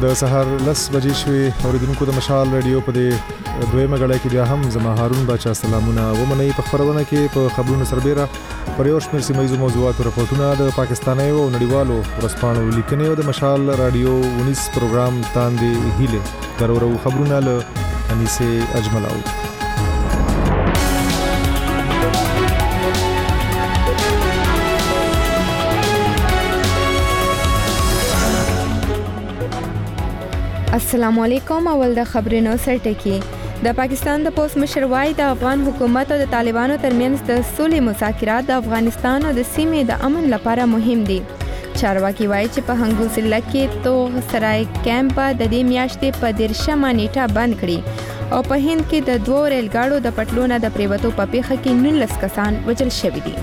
د سهار 10 بجې شوې اوریدونکو د مشال رادیو په دې دویمه غړې کې بیا هم زما هارون باچا سلامونه ومني په خبرونه کې په خبرونو سربېره پر یو شمېر سیمه موضوعاتو راپورټونه د پاکستاني او نړیوالو ورسپانو لیکنې او د مشال رادیو 19 پروګرام تاندې هیله ضرورو خبرونه له انیسه اجملاو. السلام علیکم. اول د خبرونو سرټکی. د پاکستان د پوس مشر وای د افغان حکومت او د طالبانو ترمنځ د سولې مذاکرات د افغانستان او د سیمې د امن لپاره مهم دي. چارواکي وای چې په هنګو ضلع کې توغ سرای کیمپ د دې میاشتې په 13 نیټه بند کړي او په هند کې د 2 ریل ګاډو د پټلونه د پریوتو په پیښه کې 19 کسان وژل شوي دي.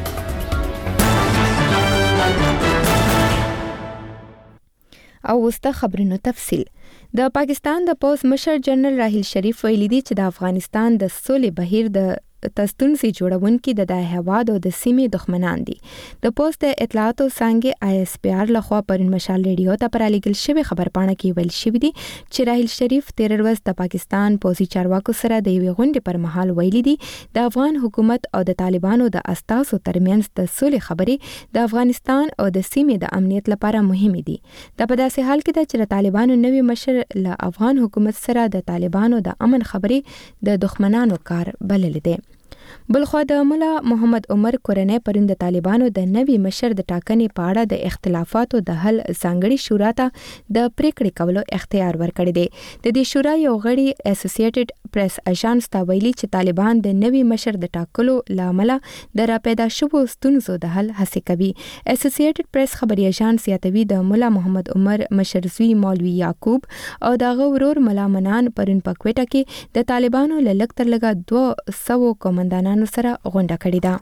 او وسته خبرونو تفصیل. د پاکستان د پوس مشر جنرال راحیل شریف ویلي دی چې د افغانستان د سولې بهیر د تستونسي جوړونکي د هیواد او د سیمې دښمنان دي. د پوس د اطلاعاتو څنګه ISPR لخوا پر مشال ریډیو ته پرالیګل شوی خبرپاڼه کې ویل شوی دی چې راحیل شریف 13 ورځ د پاکستان پوسي چارواکو سره د یوې غونډې پر مهال ویلي دی د افغان حکومت او د طالبانو د اساسو ترمنځ د سولې خبرې د افغانستان او د سیمې د امنیت لپاره مهمه دي. د په داسې حال کې چې د طالبانو نوی مشر له افغان حکومت سره د طالبانو د امن خبرې د دښمنانو کار بلل دي. بلخوا د مولا محمد عمر کورنۍ پرون د طالبانو د نوي مشر د ټاکنې په اړه د اختلافاتو د حل ځانګړي شورا ته د پریکړې کولو اختیار ورکړی دی. د دې شورا یو غړي اسوسییټډ پریس اژانس ته ویلي چې طالبان د نوي مشر د ټاکلو لامل د راپیدا شوو ستونزو د حل هڅه کوي. اسوسییټډ پریس خبري اژانس یادوي د مولا محمد عمر مشر زوی مولوي یعقوب او دغه ورور مولا منان پرون په کوټه کې د طالبانو لږ تر لږه 200 کمانډانانو سره غونډه کړې ده.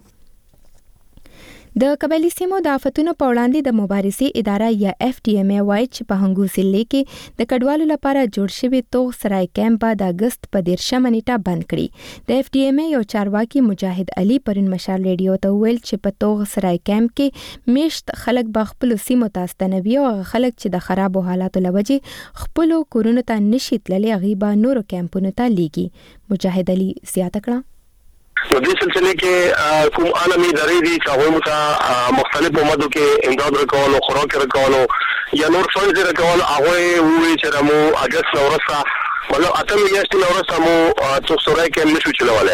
د قبایلی سیمو د آفتونو په وړاندې د مبارزې اداره یا FDMA وایي چې په هنګو ضلع کې د کډوالو لپاره جوړ شوی توغ سرای کیمپ د اگست په 13 نیټه بند کړي. د FDMA یو چارواکي مجاهد علي پرون مشال ریډیو ته ویل چې په توغ سرای کیمپ کې میشت خلک به خپل سیمو ته ستنوي او خلک چې د خرابو حالاتو لوجې خپل کورونو ته نشي تللی غیبه نورو کیمپونو ته لیږي. مجاهد علي زیاته کړه په دې سلسله کې کوم عالمي ادارې دي چې هغه مته مختلفو مودو کې امداد ورکول او خوراک ورکول یا نور څه ورکول هغه وی چې مو اگست نورسا ولو اتم میاشتې نورسا مو څوکسورای کې نشو چلولای.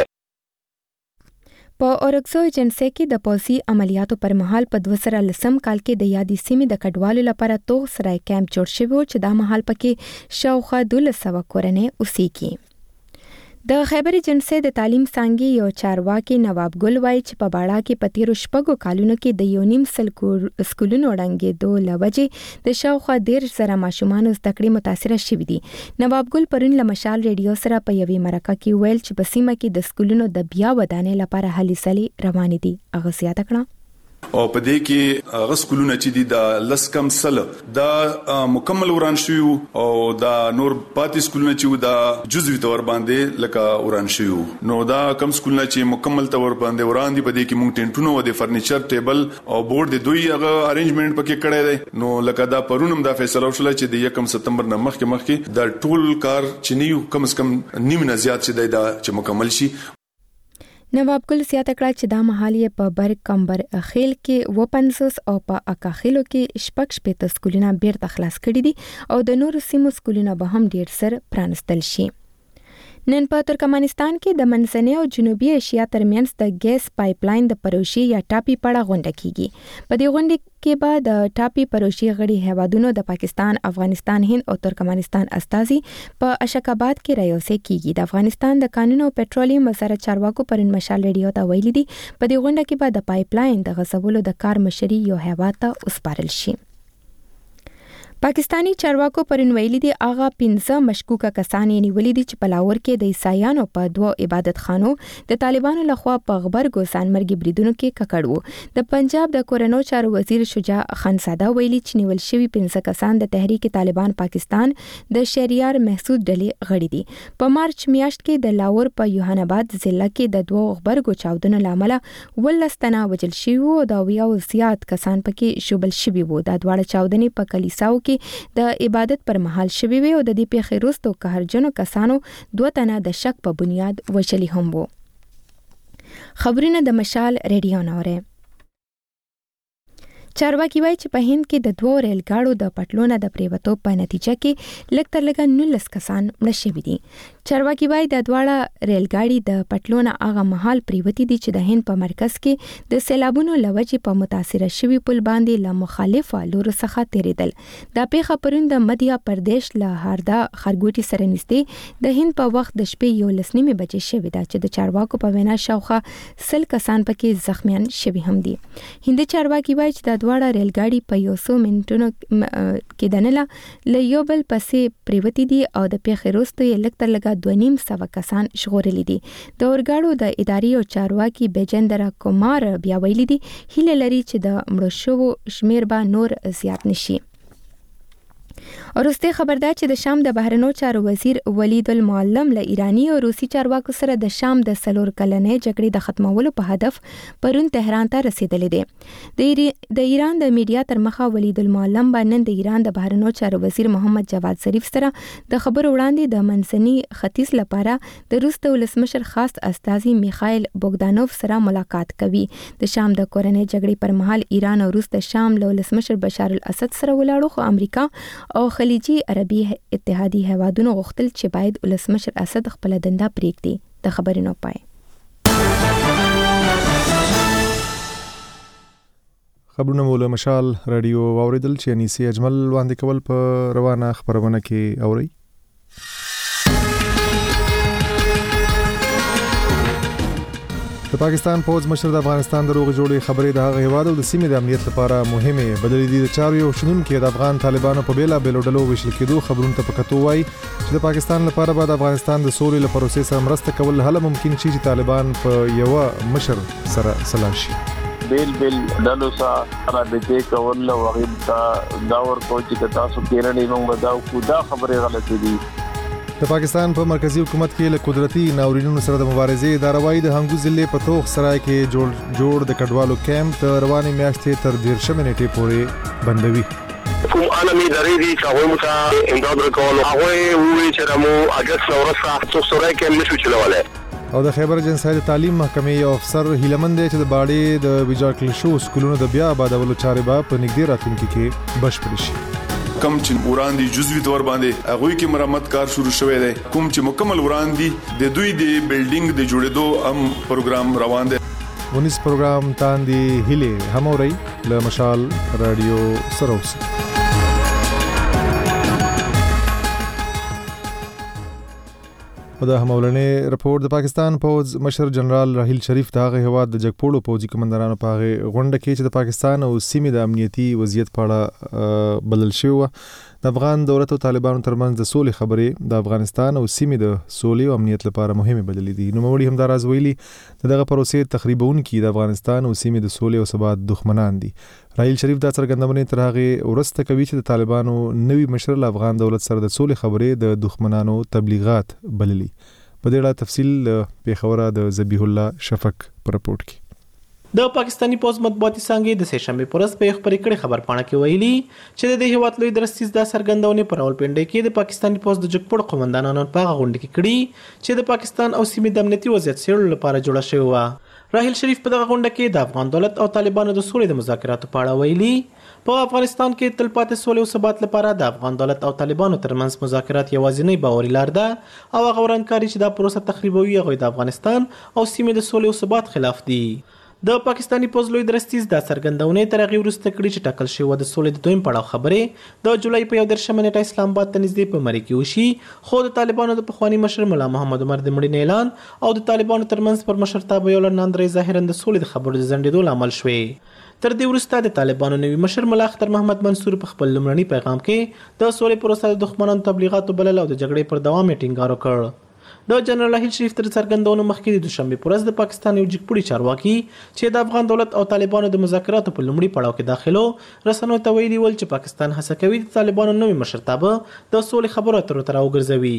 په اورکسو ایجنسی کې د پولیسي عملیاتو پر مهال په 2010 کال کې د یادې سیمې د کډوالو لپاره توغ سرای کیمپ جوړ شوی و چې دا مهال پکې شاوخوا 1200 کورنۍ اوسېږي. د خیبر ایجنسی د تعلیم څنګه یو چارواکي نواب ګل وای چې په باړه کې په 13 شپږو کالونو کې د یو نیم سل سکولونو وړاندې لوجې د شاوخوا 10,000 ماشومان زده کړې متاثره شوي دي. نواب ګل پرون له مشال ریډیو سره په یوې مرکه کې ویل چې په سیمه کې د سکولونو د بیا ودانې لپاره هلې ځلې روانې دي. هغه زیاته کړه او په دې کې هغه سکولونه چې دي د لسکم سل دا مکمل وران شوی او دا نور پاتې سکولونه چې دا جزوي تور باندې لکه وران شوی نو دا کم سکولونه چې مکمل تور باندې وران دي په دې کې مونږ ټینټونو او د فرنیچر ټیبل او بورډ د دوی هغه ارینجمنت پکې کړی دی. نو لکه دا پرونم دا فیصله وشوله چې د 1 سپتمبر نه مخکې دا ټول کار چې نیو کم از کم نیم نه زیات شي دا چې مکمل شي. نواب ګل زیاته کړه چې دا مهال یې په برګ کمبر خیل کې 50 او په اکاخیلو کې شپږ سکولونه بیرته خلاص کړي دي او د نورو سیمو سکولونه به هم ډیر سر پرانستل شي. نن په ترکمنستان کې د منځنۍ او جنوبي ایشیا ترمنځ د ګیس پایپلاین د پروژې یا ټاپي پړه غونډه کیږي. په دې غونډه کې به د ټاپي پروژې غړي هیوادونو د پاکستان، افغانستان، هند او ترکمنستان استازي په اشکاباد کې رايوځای کیږي. د افغانستان د قانون او پېټرولیم وزارت چارواکو پرون مشال ریډیو ته ویلي دي په دې غونډه کې به د پایپلاین د غځولو د کار مشري یو هیواد ته وسپارل شي. پاکستانی چارواکو پرون ویلي دي هغه 15 مشکوکه کسان یې نیولي دي چې په لاهور کې د عیسایانو په 2 عبادت خانو د طالبانو لخوا په غبرګو ځانمرګي بریدونو کې ککړ وو. د پنجاب د کورنو چارو وزیر شجاع خانزاده ویلي چې نیول شوي 15 کسان د تحریک طالبان پاکستان د شهریار محسود ډلې غړي دي. په مارچ میاشت کې د لاهور په یوهان آباد ضلع کې د 2 غبرګو چاودنو لامل 12 تنه وژل شوي وو او د 20 زیات کسان پکې شوبل شوي وو. د دواړه چاودنې په کلیساو کې د عبادت پر مهال شوی وي او د دې پیښې وروسته قهرجنو کسانو 2 تنه د شک په بنیاد وژلي هم وو. خبرونه د مشال ریډیو نوره. چارواکي وایي چې په هند کې د 2 ریل ګاډو د پټلونه د پریوتو په نتیجه کې لږ تر لږه 19 کسان مړه شوي دي. چارواکي وایي د دواړه ریل ګاډي د پټلونه هغه مهال پریوتي دي چې د هند په مرکز کې د سیلابونو لوجې په متاثره شوي پل باندې له مخالفه لورو څخه تیریدل. دا پیښه پرون د مدھیا پردیش له هاردا خرګوټي سره نږدې د هند په وخت د شپې 11:30 بجې شوې ده چې د چارواکو په وینا شاوخوا 100 کسان پکې زخمیان شوي هم دي. هند چارواکي وایي چې د دواړه ریل ګاډي په 100 منټونو کې دننه له یو بل پسې پریوتي دي او د پیښې وروسته یې لږ تر لږه 2.5 کسان ژغورلي دي. د اورګاډو د ادارې او چارواکي بیجندرا کومار بیا ویلي دي هیله لري چې د مړو شوو شمیر به نور زیات نشي. ورسته خبردار چې د شام د بهرنیو چارو وزیر ولید المعلم له ایرانی او روسي چارواکو سره د شام د سلور کلنې جګړې د ختمولو په هدف پرون تهران ته رسیدلې دي. د ایران د میډیا تر مخه ولید المعلم باندې د ایران د بهرنیو چارو وزیر محمد جواد ظریف سره د خبرو وړاندې د منځني ختیځ لپاره د روس د ولسمشر خاص استازي میخائیل بوګدانوف سره ملاقات کوي. د شام د کورنۍ جګړې پر مهال ایران او روس د شام له ولسمشر بشار الاسد سره ولاړو، خو امریکا او خلیجي عربي اتحادي هیوادونو غوښتل چې باید ولسمشر اسد خپل دنده پریږدي. د خبرونو پای. خبرونه مو له مشال رادیو واوریدل چې انیسي اجمل وړاندې کول په روانه خبرونه کې اوري. د پاکستان پوز مشر د افغانستان د روغ جوړې خبرې د هغه هیواد او د سیمې د امنیت لپاره مهمه بدلې دي. د چارو یو شنونکو د افغان طالبانو په بیلا بیلو ډلو وشل کېدو خبرونه ته پکتو وای چې د پاکستان لپاره بعد افغانستان د سولې لپاره پروسې سره مرسته کول هله ممکن شي چې طالبان په یو مشر سره سلا شي. بیل ډلو سره رابطه کول او هغه دا ورکو چې تاسو کېرنې موږ دا کو دا خبره غلطه دي. د پاکستان په مرکزی حکومت کې له قدرتي ناورینونو سره د مبارزې د روایت د هنګو ضلع په توخ سرای کې جوړ د کډوالو کیمپ د رواني میاشتې تر 13 نیټې پورې بندوي. کوم عالمي درې دي چې هغه مته امداد ورکول هغه وی چې رمو اگست اورسه تو سرای کې نشو چلواله. او د خیبر جنسای د تعلیم محکمې یو افسر هیلمند چې د باډي د ویجاکل شو سکولونو د بیا آبادولو چارې به په نږدې راتلونکي کې بشپړ شي. کم چې وړاندې جزوی تور باندې هغه کې مرمت کار شروع شوی دی، کوم چې مکمل وړاندې د دوی د بلډینګ د جوړېدو هم پروګرام روان دی. ونیس پروګرام تاندې هله هموري له مشال رادیو سروس. په د همولنې رپورت د پاکستان پوز مشر جنرال راحیل شریف د هغه هواد د جګپوړو پوځي کمانډرانو په غونډه کې چې د پاکستان او سیمې د امنیتي وضعیت په اړه بلل شوی د افغان دولت او طالبانو ترمنځ د سولې خبرې د افغانستان او سیمې د سولې او امنیت لپاره مهمه بدلې دي. نو موري هم دا راز ویلي دغه پروسې تخریبون کې د افغانستان او سیمې د سولې او ثبات دښمنان دي. راحیل شریف دا څرګندونه تر هغه ورسته کوي چې د طالبانو نوی مشر له افغان دولت سره د سولې خبرې د دښمنانو تبلیغات بللي. په دې اړه تفصیل پیښوره د ذبیح الله شفق پر رپورت کې. د پاکستاني پوز مطبوعاتي څنګه د سهشنبه پرز په خبرې کړي خبر پاڼه کې ویلي چې د هیواد لوی درستیز د سرګندونې پر راولپنډي کې د پاکستاني پوز د جګپړ قومندانانو په غونډه کې کړي چې د پاکستان او سیمې د امنیتي وضعیت څېړلو لپاره جوړه شوې و. راحیل شریف په دغه غونډه کې د افغان دولت او طالبانو د سولې د مذاکراتو په اړه ویلي په افغانستان کې تلپاتې سولې او ثبات لپاره د افغان دولت او طالبانو ترمنځ مذاکرات یوازینی باوري لار ده او هغه ورانکاري چې دا پروسه تخریبوي هغه د افغانستان او سیمې د سولې او ثبات خلاف دي. د پاکستاني پوز لوی درستیز د سرګندونې تر هغه وروسته کړي چې ټاکل شوی د سولې د دویم پړاو خبرې د جولای په 11 نیټه اسلام آباد ته نږدې په مری کې وشي، خو د طالبانو د پخوانی مشر مولا محمد عمر د مړینې اعلان او د طالبانو ترمنځ پر مشرتابه یو لړ ظاهرا د سولې د خبرو د ځنډېدو لامل شوی. تر دې وروسته د طالبانو نوی مشر مولا اختر محمد منصور په خپل لومړني پیغام کې د سولې پروسه د دښمنانو تبلیغاتو بلل او د جګړې پر دوام یې ټینګار وکړ. د جنرال راحیل شریف تر څرګندونو مخکې د دوشنبه پر ورځ د پاکستان یو جګپوړي چارواکي چې د افغان دولت او طالبانو د مذاکراتو په لومړي پړاو کې داخلو رسنیو ته ویلي ول چې پاکستان هڅه کوي د طالبانو نوی مشرتابه د سولې خبرو اترو ته راوګرځوي.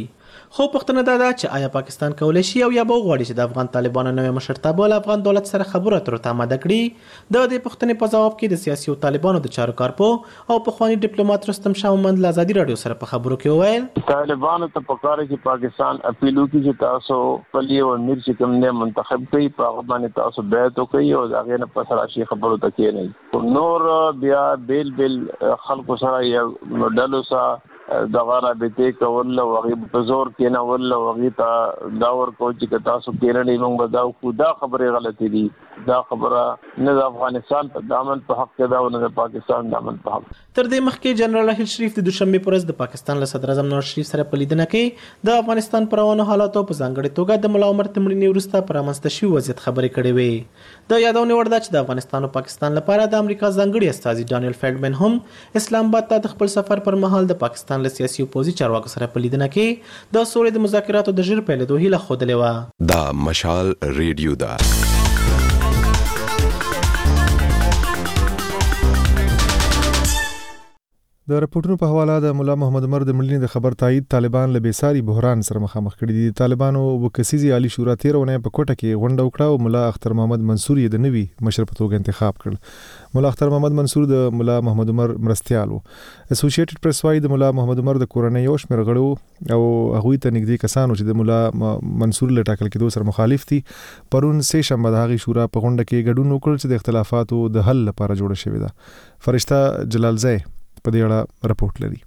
خو پوښتنه دا ده چې آیا پاکستان کولی شي او یا به وغواړي چې د افغان طالبانو نوې مشرتابه له افغان دولت سره خبرو اترو ته آماده کړي. د دې پوښتنې په ځواب کې د سیاسي او طالبانو د چارو کارپوه او پخوانی ډیپلوماټ رستم شاه مومند له ازادي راډیو سره په خبرو کې وویل طالبانو ته پکاره چې پاکستان اپیل وکړي چې تاسو پلی او امیر چې کوم نه منتخب کړي په هغه باندې تاسو بیعت وکړي او هغه نه پس راشي خبرو ته کې نه نور بیا بیل خلکو سره یو ډلو سره دغه رابطه کول او غیب په زور کې نه ول او غی ته دا ورکو چې تاسو کېرنې موږ بداو خو دا خبره غلطه دي. دا خبره نه د افغانستان په دامن په حق کې دا او نه د پاکستان دامن په حق. تر دې مخکې جنرال راحیل شریف د دوشنبه پر ورځ د پاکستان له صدر اعظم نواز شریف سره په لیدنه کې د افغانستان پر روانو حالاتو په ځانګړي توګه د ملا عمر تمرینی وروسته پر رامنځته شوي وضعیت خبرې کړې وې. د یادونه وړ ده چې د افغانستان او پاکستان لپاره د امریکا ځانګړي استازي ډانیل فیلډمن هم اسلام آباد ته د خپل سفر پر مهال د پاکستان له سیاسي او پوځي چارواکو سره په لیدنه کې د سولې د مذاکراتو د ژر پیلېدو هیله ښودلې وه. دا مشال ریډیو ده. د راپورټونو په حواله د مولا محمد عمر د مړینې د خبر تایید طالبان له بیساري بحران سره مخامخ کړي دي. طالبانو وکسیزي عالی شورا 13 ونې په کوټه کې غونډه وکړه او مولا اختر محمد منصور یې د نوي مشر په توګه انتخاب کړ. مولا اختر محمد منصور د مولا محمد عمر مرستيال وو. اسوسییټډ پریس وايي د مولا محمد عمر د کورنۍ یو شمېر غړو او هغه ته نږدې کسانو چې د مولا منصور له ټاکل کېدو سره مخالف دي پرون سه شنبه د هغې شورا په غونډه کې ګډون وکړ چې د اختلافاتو د حل لپاره جوړه شوې ده. فرشته جلالزی په دې اړه راپورټ لري.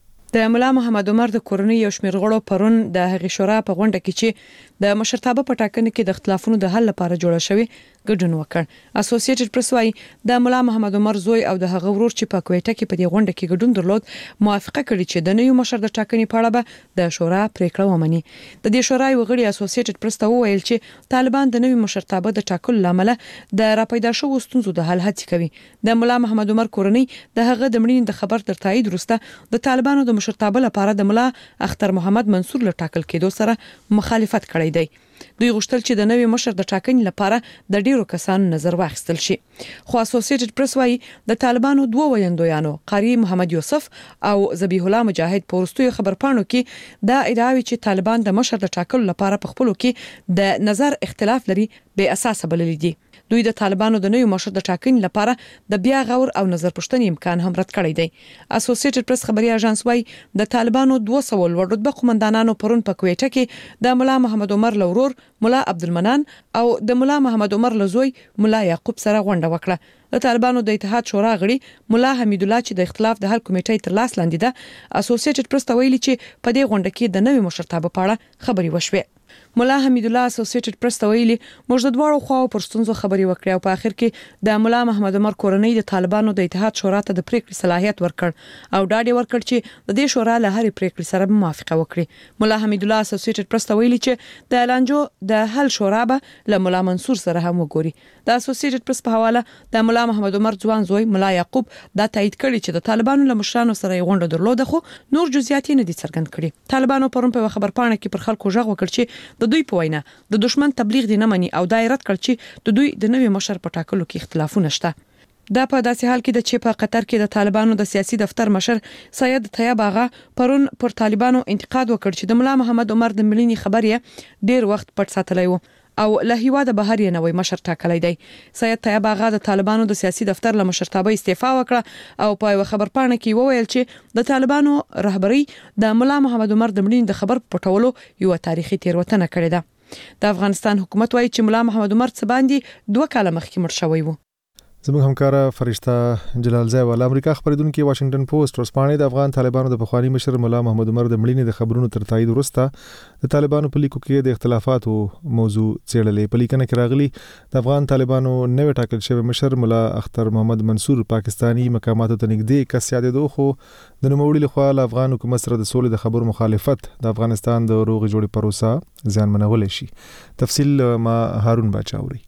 د مولا محمد عمر د کورنۍ یو شمېر غړو پرون د هغې شورا په غونډه کې چې د مشرتابه په ټاکنه کې د اختلافونو د حل لپاره جوړه شوې ګډون وکړ. اسوسییټډ پریس وايي د مولا محمد عمر زوی او د هغه ورور چې په کوټه کې په دې غونډه کې ګډون درلود موافقه کړې چې د نوي مشر د ټاکنې په اړه به د شورا پریکړه ومني. د دې شورا یو غړي اسوسییټډ پریس ته وویل چې طالبان د نوي مشرتابه د ټاکلو لامل د راپیدا شوو ستونزو د حل هڅه کوي. د مولا محمد عمر کورنۍ د هغه د مړینې د خبر تر تایید وروسته د طالبانو د مشرتابه لپاره د مولا اختر محمد منصور له ټاکل کېدو سره مخالفت کړی دی. دوی غوښتل چې د نوي مشر د ټاکنې لپاره د ډیرو کسانو نظر واخیستل شي. خو اسوسییټډ پریس وايي د طالبانو دوه ویندویانو قاری محمد یوسف او ذبیح الله مجاهد په وروستیو خبرپاڼو کې دا ادعاوي چې طالبان د مشر د ټاکلو لپاره په خپلو کې د نظر اختلاف لري بې اساسه بللي دي. دوی د طالبانو د نوي مشر د ټاکنې لپاره د بیا غور او نظر پوښتنې امکان هم رد کړی دی. اسوسییټډ پریس خبري اژانس وايي د طالبانو 200 لوړ رتبه قومندانانو پرون په کوټه کې د مولا محمد عمر لورور مولا عبدالمنان او د مولا محمد عمر لزوی مولا یعقوب سره غونډه وکړه. د طالبانو د اتحاد شورا غړي مولا حمید الله چې د اختلاف د حل کمیټې تر لاس لاندې ده اسوسییټډ پریس ته ویلي چې په دې غونډه کې د نوي مشرتابه په اړه خبري وشوه. مولا حمید الله اسوسییټډ پریس ته ویلي موږ د دواړو خواو پر ستونزو خبري وکړې او په اخر کې د مولا محمد عمر کورنۍ د طالبانو د اتحاد شورا ته د پریکړې صلاحیت ورکړ او ډاډ ورکړ چې د دې شورا له هرې پریکړې سره موافقه وکړي. مولا حمید الله اسوسییټډ پریس ته ویلي چې د لانجو د حل شورا به له مولا منصور سره هم وګوري. د اسوسییټډ پریس په حواله د مولا محمد عمر ځوان زوی مولا یعقوب دا تایید کړي چې د طالبانو له مشرانو سره غونډه درلوده خو نور جزئیات نه دي څرګند کړي. طالبانو پرون په خبرپاڼه کې پر خلکو ژغ وکړ چې د دوی په وینا د دشمن تبلیغ دي نه مني او دایرت کړ چې د دوی د نوي مشر په ټاکلو کې اختلافونه شته. دا په داسې حال کې د چې په قطر کې د طالبانو د سیاسي دفتر مشر سید طیب آغا پرون پر طالبانو انتقاد وکړ چې د مولا محمد عمر د مړینې خبر یې ډیر وخت پټ ساتلی و او له هیواده بهر یې نوې مشر ټاکلی دی. سید طیب آغا د طالبانو د سیاسي دفتر له مشرتابه استعفا وکړه او په خبرپاڼه کې وویل چې د طالبانو رهبری د مولا محمد عمر د مړینې د خبر پټولو یو تاریخي تیروتنه کړې ده. د افغانستان حکومت وايي چې مولا محمد عمر څه باندې 2 کاله مخکې مړ شوی و. زموږ همکاره فرشته جلالزی ول امریکا خبرېدونکو واشنگټن پوسټ ورسپانې د افغان طالبانو د پخوانی مشر مولا محمد عمر د مړینې د خبرونو تر تایید وروسته د طالبانو په لیکو کې د اختلافاتو موضوع څېړلې. په لیکنه کې راغلي د افغان طالبانو نوې ټاکل شوی مشر مولا اختر محمد منصور پاکستانی مقاماتو ته نږدې کس یادېدو خو د نوموړي لخوا له افغان حکومت سره د سولې د خبرو مخالفت د افغانستان د روغې جوړې پروسه زیانمنولی شي. تفصیل ما هارون باچاوري.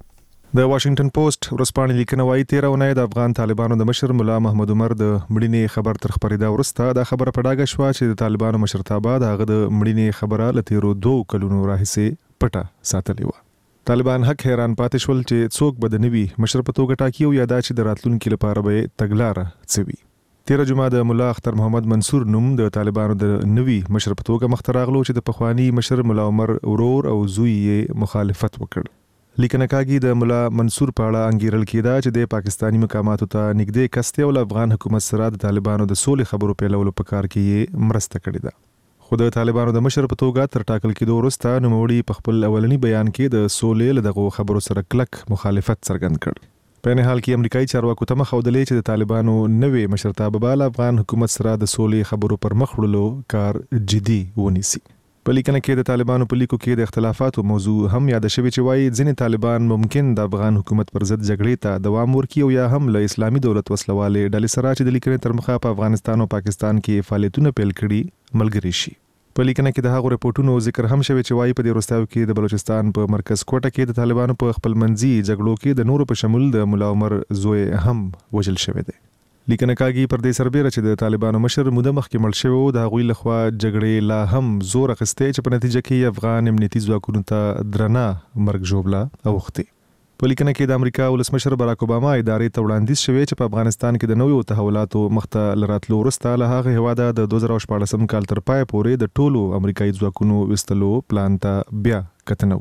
د واشنگټن پوسټ ورسپانې لیکنه وايي 13 اونۍ د افغان طالبانو د مشر مولا محمد عمر د مړینې خبر تر خبرېدا وروسته دا خبره په ډاګه شوه چې د طالبانو مشرتابه د هغه د مړینې خبره له تیرو 2 کلونو راهیسې پټه ساتلې وه. طالبان حق حیران پاتې شول چې څوک به د نوي مشر په توګه ټاکي او یا دا چې د راتلونکي لپاره به تګلاره څه وي. 13 جمعه د مولا اختر محمد منصور نوم د طالبانو د نوي مشر په توګه مخ ته راغلو چې د پخوانی مشر مولا عمر ورور او زوی یې مخالفت وکړ. لیکنه کاږي د مولا منصور په اړه انګیرل کېده چې د پاکستانی مقاماتو ته نږدې کس دی او افغان حکومت سره د طالبانو د سولې خبرو پیلولو په کار کې یې مرسته کړې ده. خو د طالبانو د مشر په توګه تر ټاکل کېدو وروسته نوموړي په خپل اولنی بیان کې د سولې له دغو خبرو سره کلک مخالفت څرګند کړ. په نه حال کې امریکایي چارواکو ته مخاودلې چې د طالبانو نوې مشرتابه به افغان حکومت سره د سولې خبرو پر مخ وړلو کار جدي ونیسي. په لیکنه کې د طالبانو په لیکو کې د اختلافاتو موضوع هم یاد شوی چې وايي ځینې طالبان ممکن د افغان حکومت پر ضد جګړې ته دوام ورکړي او یا هم له اسلامي دولت وسلوالې ډلې سره چې د لیکنې تر مخه په افغانستان او پاکستان کې فعالیتونه پیل کړي ملګري شي. په لیکنه کې د هغو ریپورتونو ذکر هم شوی چې وايي په دې وروستیو کې د بلوچستان په مرکز کوټه کې د طالبانو په خپل منځي جګړو کې د نورو په شمول د مولا عمر زوی هم وژل شوی دی. لیکنه کاږي پر دې سربېره چې د طالبانو مشر موده مخکې مړ شوی و د هغوی لخوا جګړې لا هم زور اخیستی چې په نتیجه کې افغان امنیتي ځواکونو ته درنه مرګ ژوبله اوښتې. په لیکنه کې د امریکا ولسمشر براک اوباما ادارې ته وړاندیز شوی چې په افغانستان کې د نویو تحولاتو مخته لراتلو وروسته له هغه هیواده د 2014 کال تر پای پورې د ټولو امریکایي ځواکونو وستلو پلان ته بیا کتنه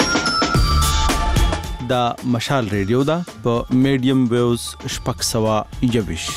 وکړي. دا مشال ریډیو دا په میډیم ویوز 621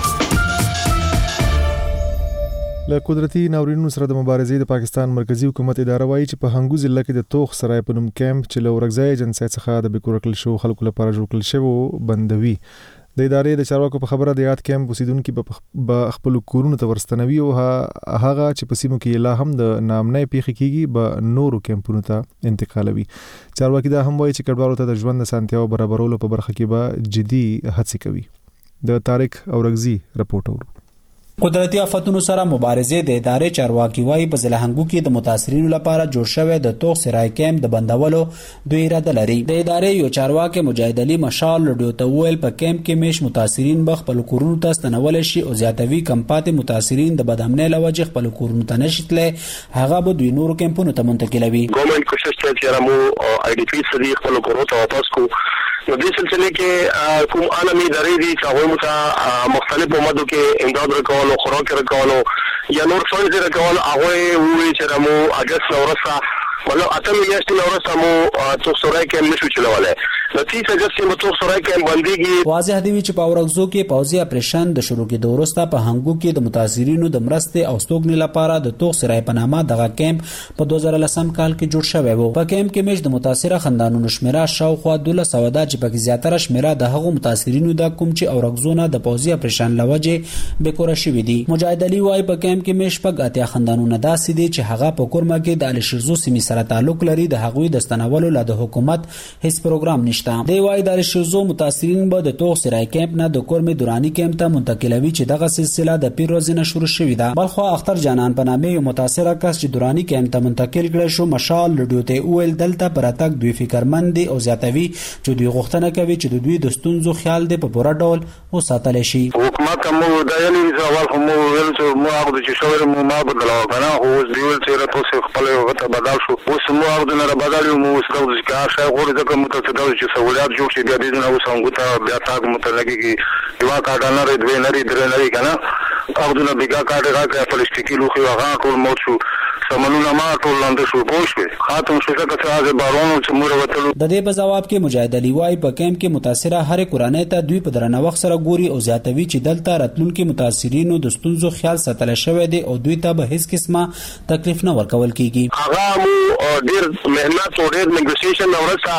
له قدرتي ناورینونو سره د مبارزې د پاکستان مرکزی حکومت اداره وایي چې په هنګو ضلع کې د توخ سرای په نوم کیمپ چې له ورغځي ایجنسۍ څخه د بیکورکل شو خلکو لپاره جوړ کړل شوی بندوي. د ادارې د چارواکو په خبره د یاد کیمپ اوسیدونکو به خپل کورونو ته ورستنوي او هغه چې په سیمو کې لا هم د نامنۍ پیښې کیږي به نورو کیمپونو ته انتقالوي. چارواکي دا هم وایي چې کډوالو ته د ژوند اسانتیاو برابرولو په برخه کې به جدي هڅې کوي. د طارق اورغزي رپورټ اورو. قدرتي آفتونو سره مبارزې د ادارې چارواکي وايي په ضلع هنګو کې د متاثرینو لپاره جوړ شوی د توخ سرای کیمپ د بندولو دوی اراده لري. د ادارې یو چارواکي مجاهد علي مشال رډیو ته ویل په کیمپ کې میش متاثرین به خپل کورونو ته ستنول شي او زیاتوي کمپات متاثرین د بدامنۍ لوجه خپل کورونو ته نشیتله هغه به دوی نورو کیمپونو ته منتقلوي. ګورنمنت کوشش کوي چې رامو آی ډی پی سړي خپل کورونو ته واپس کو. نو دې سلسله کې کوم عالمي ادارې دي چې هغه مت مختلفو مدو کې امداد ورکول او خوراک ورکول یا نور څه ورکول هغه وی چې رامو اگست نورسا ولو اتم میاشتې نورسا مو تو سورای کې نشو چلواله. د 30 اگست مو تو سورای کې باندېږي. واضح دی چې په اورغزو کې پوځي اپریشن د شروع کېدو وروسته په هنګو کې د متاثرینو د مرستې او ستوګنې لپاره د توغ سرای په نامه دغه کیمپ په 2010 کال کې جوړ شوی و. په کیمپ کې مش د متاثره خاندانونو شمیره شاوخوا 1200 ده چې په زیاتره شمیره د هغو متاثرینو د کوم چې اورغزونه د پوځي اپریشن لوجه بیکوره شوی دي. مجاهد علي وايي په کیمپ کې مش په اتیا خاندانونو داسې دي چې هغه په کورما کې د الشرزو سیمې سره تعلق لري. د هغوی د ستنولو له د حکومت هیڅ پروګرام نشته. دی وايي د الشرزو متاثرین به د توغ سرای کیمپ نه د کورمې دورانی کیمپ ته منتقلوي چې دغه سلسله د پیر ورځې نه شروع شوې ده. بلخو اختر جانان په نامه یو متاثره کس چې دورانی کیمپ ته منتقل کړي شو مشال رډیو ته ویل دلته پر اتک دوی فکرمند دي او زیاتوي چې دوی غوښتنه کوي چې د دوی د ستونزو خیال دی په پوره ډول وساتل شي. حکومت مو دایلی ځوال هم ویل چې مو هغه چې شوړ مو ما بدلو کنه او اوس دیول چې راته خپل وخت بدل شو. اوس مو هغه نه بدل مو اوس دا چې شای غوړي دغه متعدد چې سہولیات جوړ شي بیا دې نه اوس څنګه ته بیا تاګ متلګي کی یو کارت نه دوی نری درې نری کنه هغه نه بیګه کارت راکړه پلاستیکي لوخي هغه ټول موت شو. سمونونه ما ټول لاندې شو پوښوي خاطر شو څنګه چې بارونو چې مور وتلو. د دې په جواب کې مجاهد علي وايي په کیمپ کې متاثره هر کورانه ته دوی په درنه وخت سره ګوري او زیاتوي چې دلته راتلونکو متاثرینو د ستونزو خیال ساتل شوی دی او دوی ته به هیڅ قسمه تکلیف نه ورکول کیږي. هغه مو ډیر مهنت او ډیر نیګوسییشن اورسا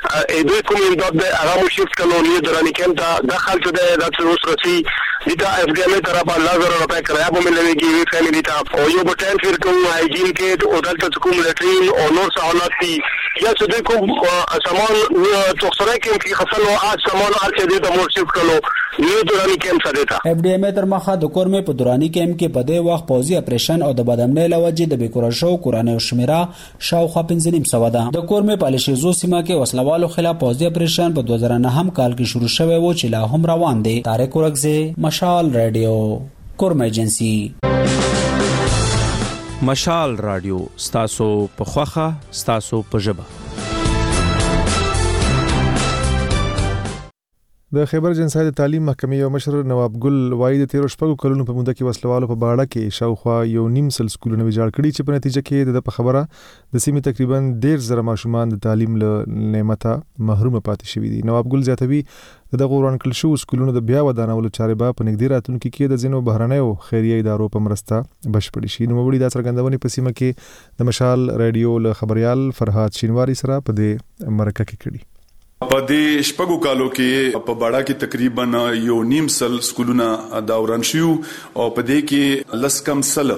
دوی کوم امداد به هغه مو شفت کړو نه درانی کیمپ ته دخل ته د څوسرسي دیتا اف ګی ام طرف الله زره روپے کرایه به ملويږي وی فیملی ته او یو بټن فیر کوم هایجین کې او دلته کوم لټرین او نور سہولت دي یا څه دوی کوم سامان توسره کې کی خپل او اج سامان ارچې دي ته مور شفت کړو نیو دورانی کیمپ سره دیتا اف ډی ام تر مخه د کورمې په دورانی کیمپ کې په دې وخت پوزي اپریشن او د بدامنۍ لوجه د بیکورشو قرانه او شمیره شاوخوا 15.5 ده. د کورمې په الشیزو سیمه کې وسلوالو خلاف پوزي اپریشن په 2009 کال کې شروع شوی و چې لا هم روان دي. طارق اورغزي مشال رادیو کورم ایجنسی. مشال رادیو ستاسو په خوخه ستاسو په ژبه. د خیبر جنسای د تعلیم محکمې یو مشر نواب ګل وایي د 13 شپږو کلونو په موده کې وسلوالو په باړه کې شاوخوا یو نیم سل سکولونه ویجاړ کړي چې په نتیجه کې د خبره د سیمې تقریبا 1.5 ماشومان د تعلیم له نعمته محروم پاتې شوي دي. نواب ګل زیاتوي دغه ورانکل شو سکولونو د بیا ودانولو چارې به په نږدې راتلونکي کې د ځینو بهرنیو خیریه ادارو په مرسته بشپړ شي. نو مبړي د څرګندونې په سیمه کې د مشال رادیو له خبريال فرهاد شینواری سره په دې مرکه کې کړي. په دې شپږو کالو کې په باړه کې تقریبا یو نیم سل سکولونه دا وران شو او په دې کې لس کم سل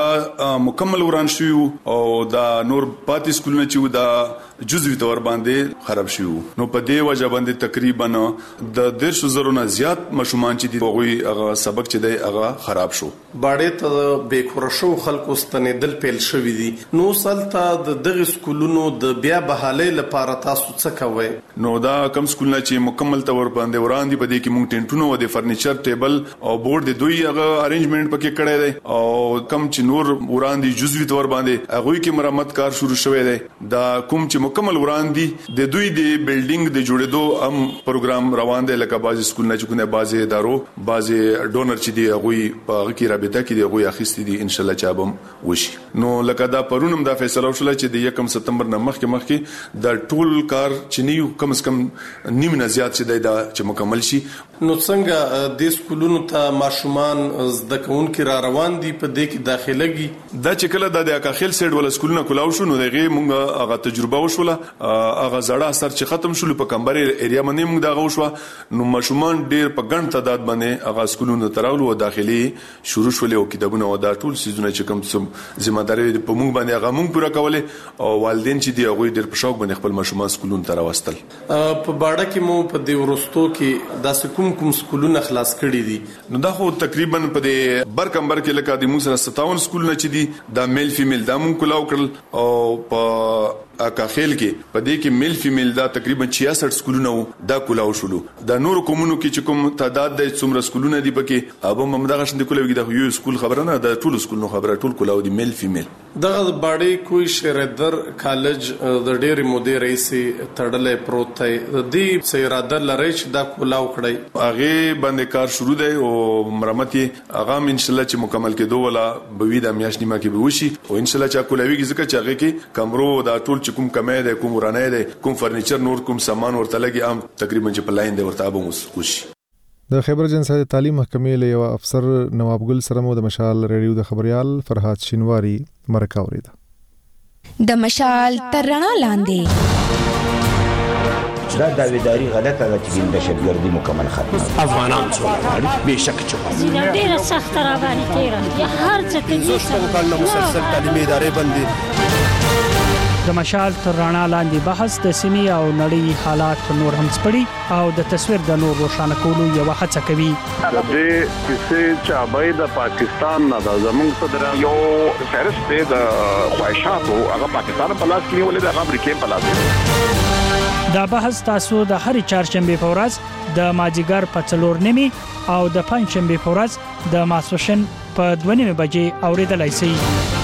دا مکمل وران شو او دا نور پاتې سکولونه چې دا جزوي تور باندې خراب شو. نو په دې وجه باندې تقریبا د 1.5 زره زیات مشومان چې دی هغه سبق چې دی هغه خراب شو. باړې ته بیکور شو خلکو ستنیدل پیل شوې دي. نو سلطه د دغه سکولونو د بیا بحالې لپاره تاسو څه کوئ؟ نو دا کم سکولونه چې مکمل تور باندې وړاندې په دې کې مونږ ټینټونو او د فرنیچر ټیبل او بورډ د دوی هغه ارینجمنت پکې کړی دی او کم چې نور وړاندې جزوي تور باندې هغه کې مرمت کار شروع شوی دی. دا کوم چې مکمل وړاندې د دوی د بیلډینګ د جوړېدو هم پروګرام روان دی. لکه بعضی سکولونه چې کومه بعضی ادارو بعضی ډونر چې دی هغه په هغه کې رابطه کې دی هغه اخیستي دي ان شاء الله چې به وشي. نو لکه دا پرونم دا فیصله وشله چې د 1 سپتمبر نه مخکې دا ټول کار چې نیو کم از کم نیم نه زیات چې دا چې مکمل شي. نو څنګه د سکولونو ته ماشومان زده کوونکي را روان دي په دې کې داخلهږي؟ دا چې کله د اکاخیل سیډ ول سکولونه کولاو شو نو دغه مونږه هغه تجربه وشوله هغه زړه اثر چې ختم شول په کمبر ایریا باندې مونږ دغه وشو. نو ماشومان ډیر په ګڼ تعداد باندې هغه سکولونو تراول او داخلي شروع شول او کتابونه او دا ټول سيزونه چې کوم ذمہ داري په مونږ باندې هغه مونږ پوره کوله او والدین چې دی هغه ډیر په شوق باندې خپل ماشومان سکولونو ته راوستل. په باړه کې مو په دې ورستو کې د کوم سکولونه خلاص کړي دي؟ نو دا خو تقریبا په دې برکمبر کې لکه د موږ سره 57 سکولونه چې دي دا میل فیمیل دا مونږ کولاو کړل او په اکاخیل کې په دې کې میل فیمیل دا تقریبا 66 سکولونه دا کولاو شول. دا نور کومونو کې چې کوم تعداد د څومره سکولونه دي پکې ابو ممدغه شند کولاوي دا یو سکول خبره نه دا ټول سکولونو خبره ټول کولاو دي میل فیمیل. دغه باړې کوئی شریدر کالج د ډېر مودې رئیس تړلې پروت دی د سیراده لری چې دا کولاو کړی هغه باندې کار شروع دی او مرمت هغه ان شاء الله چې مکمل کېدو ولا بوي د میاشتې ما کې به وشي او ان شاء الله چې کولاوي کې ځکه چې هغه کې کمرو دا ټول کوم کمې ده کوم ورانه ده کوم فرنیچر نور کوم سامان ورته لګي عام تقریبا چې په لاین دی ورته به وشي. د خیبر جنسای تعلیم محکمې له یو افسر نواب ګل سره مو د مشال ریډیو د خبريال فرهاد شینواری مرکه اوریده. د مشال ترنا لاندې دا داویداری غلطه ده چې د دهشتګردي مکمل ختم افغانان څو به شک چې ډیره سخت را باندې تیر یا هر څه کې څه کال مسلسل تعلیمي ادارې باندې د مشال تر رڼا لاندې بحث د سیمې او نړۍ حالات نور هم سپړي او د تصویر د نور روښانه کولو یو هڅه کوي. د دې کیسې چې باید د پاکستان نه د زمونږ صدر یو فهرست دی د خواهشاتو هغه پاکستان په لاس کې ولې د امریکا په لاس کې. دا بحث تاسو د هر چهارشنبه په ورځ د ماجیګر په 4:30 او د پنځشنبه په ورځ د ماسوشن په 2:30 بجې اوریدلای شئ.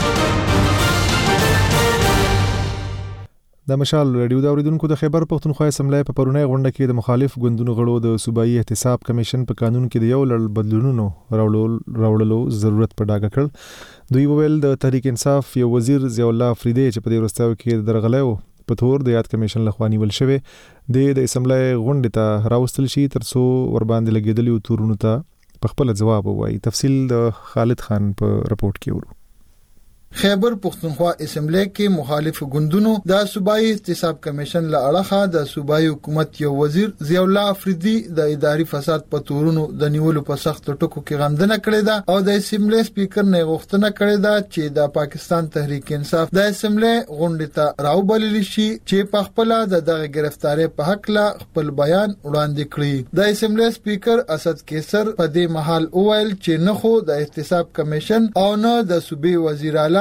د مشال رادیو دا اوریدونکو د خیبر پښتونخوا اسمبلی په پرونی غونډه کې د مخالف ګوندونو غړو د صوبایي احتساب کمیشن په قانون کې د یو لړ بدلونونو راوړلو ضرورت په ډاګه کړ. دوی وویل د تحریک انصاف یو وزیر ضیاء الله افریدی چې په دې ورستاو کې درغلیو په تور د یاد کمیشن لخوا نیول شوی د اسمبلی غونډې ته راوستل شي ترڅو ور باندې لګیدلی تورونو ته په خپل جواب وایي. تفصیل د خالد خان په رپورت کې ورو. خیبر پښتونخوا اسمبلی کې مخالف ګوندونو د صوبایي احتساب کمیشن له اړخه د صوبایي حکومت یو وزیر ضیاء الله افریدی د اداري فساد په تورونو د نیولو په سخت ټکو کې غندنه کړې ده او د اسمبلی سپیکر نه غوښتنه کړې ده چې د پاکستان تحریک انصاف د اسمبلی غونډې ته راوبلل شي چې په خپل دغه گرفتاری په حق لا خپل بیان وړاندې کړي. د اسمبلی سپیکر اسد کیسر په دې محل وویل چې نه خو د احتساب کمیشن او نه د صوبې وزیر اعلی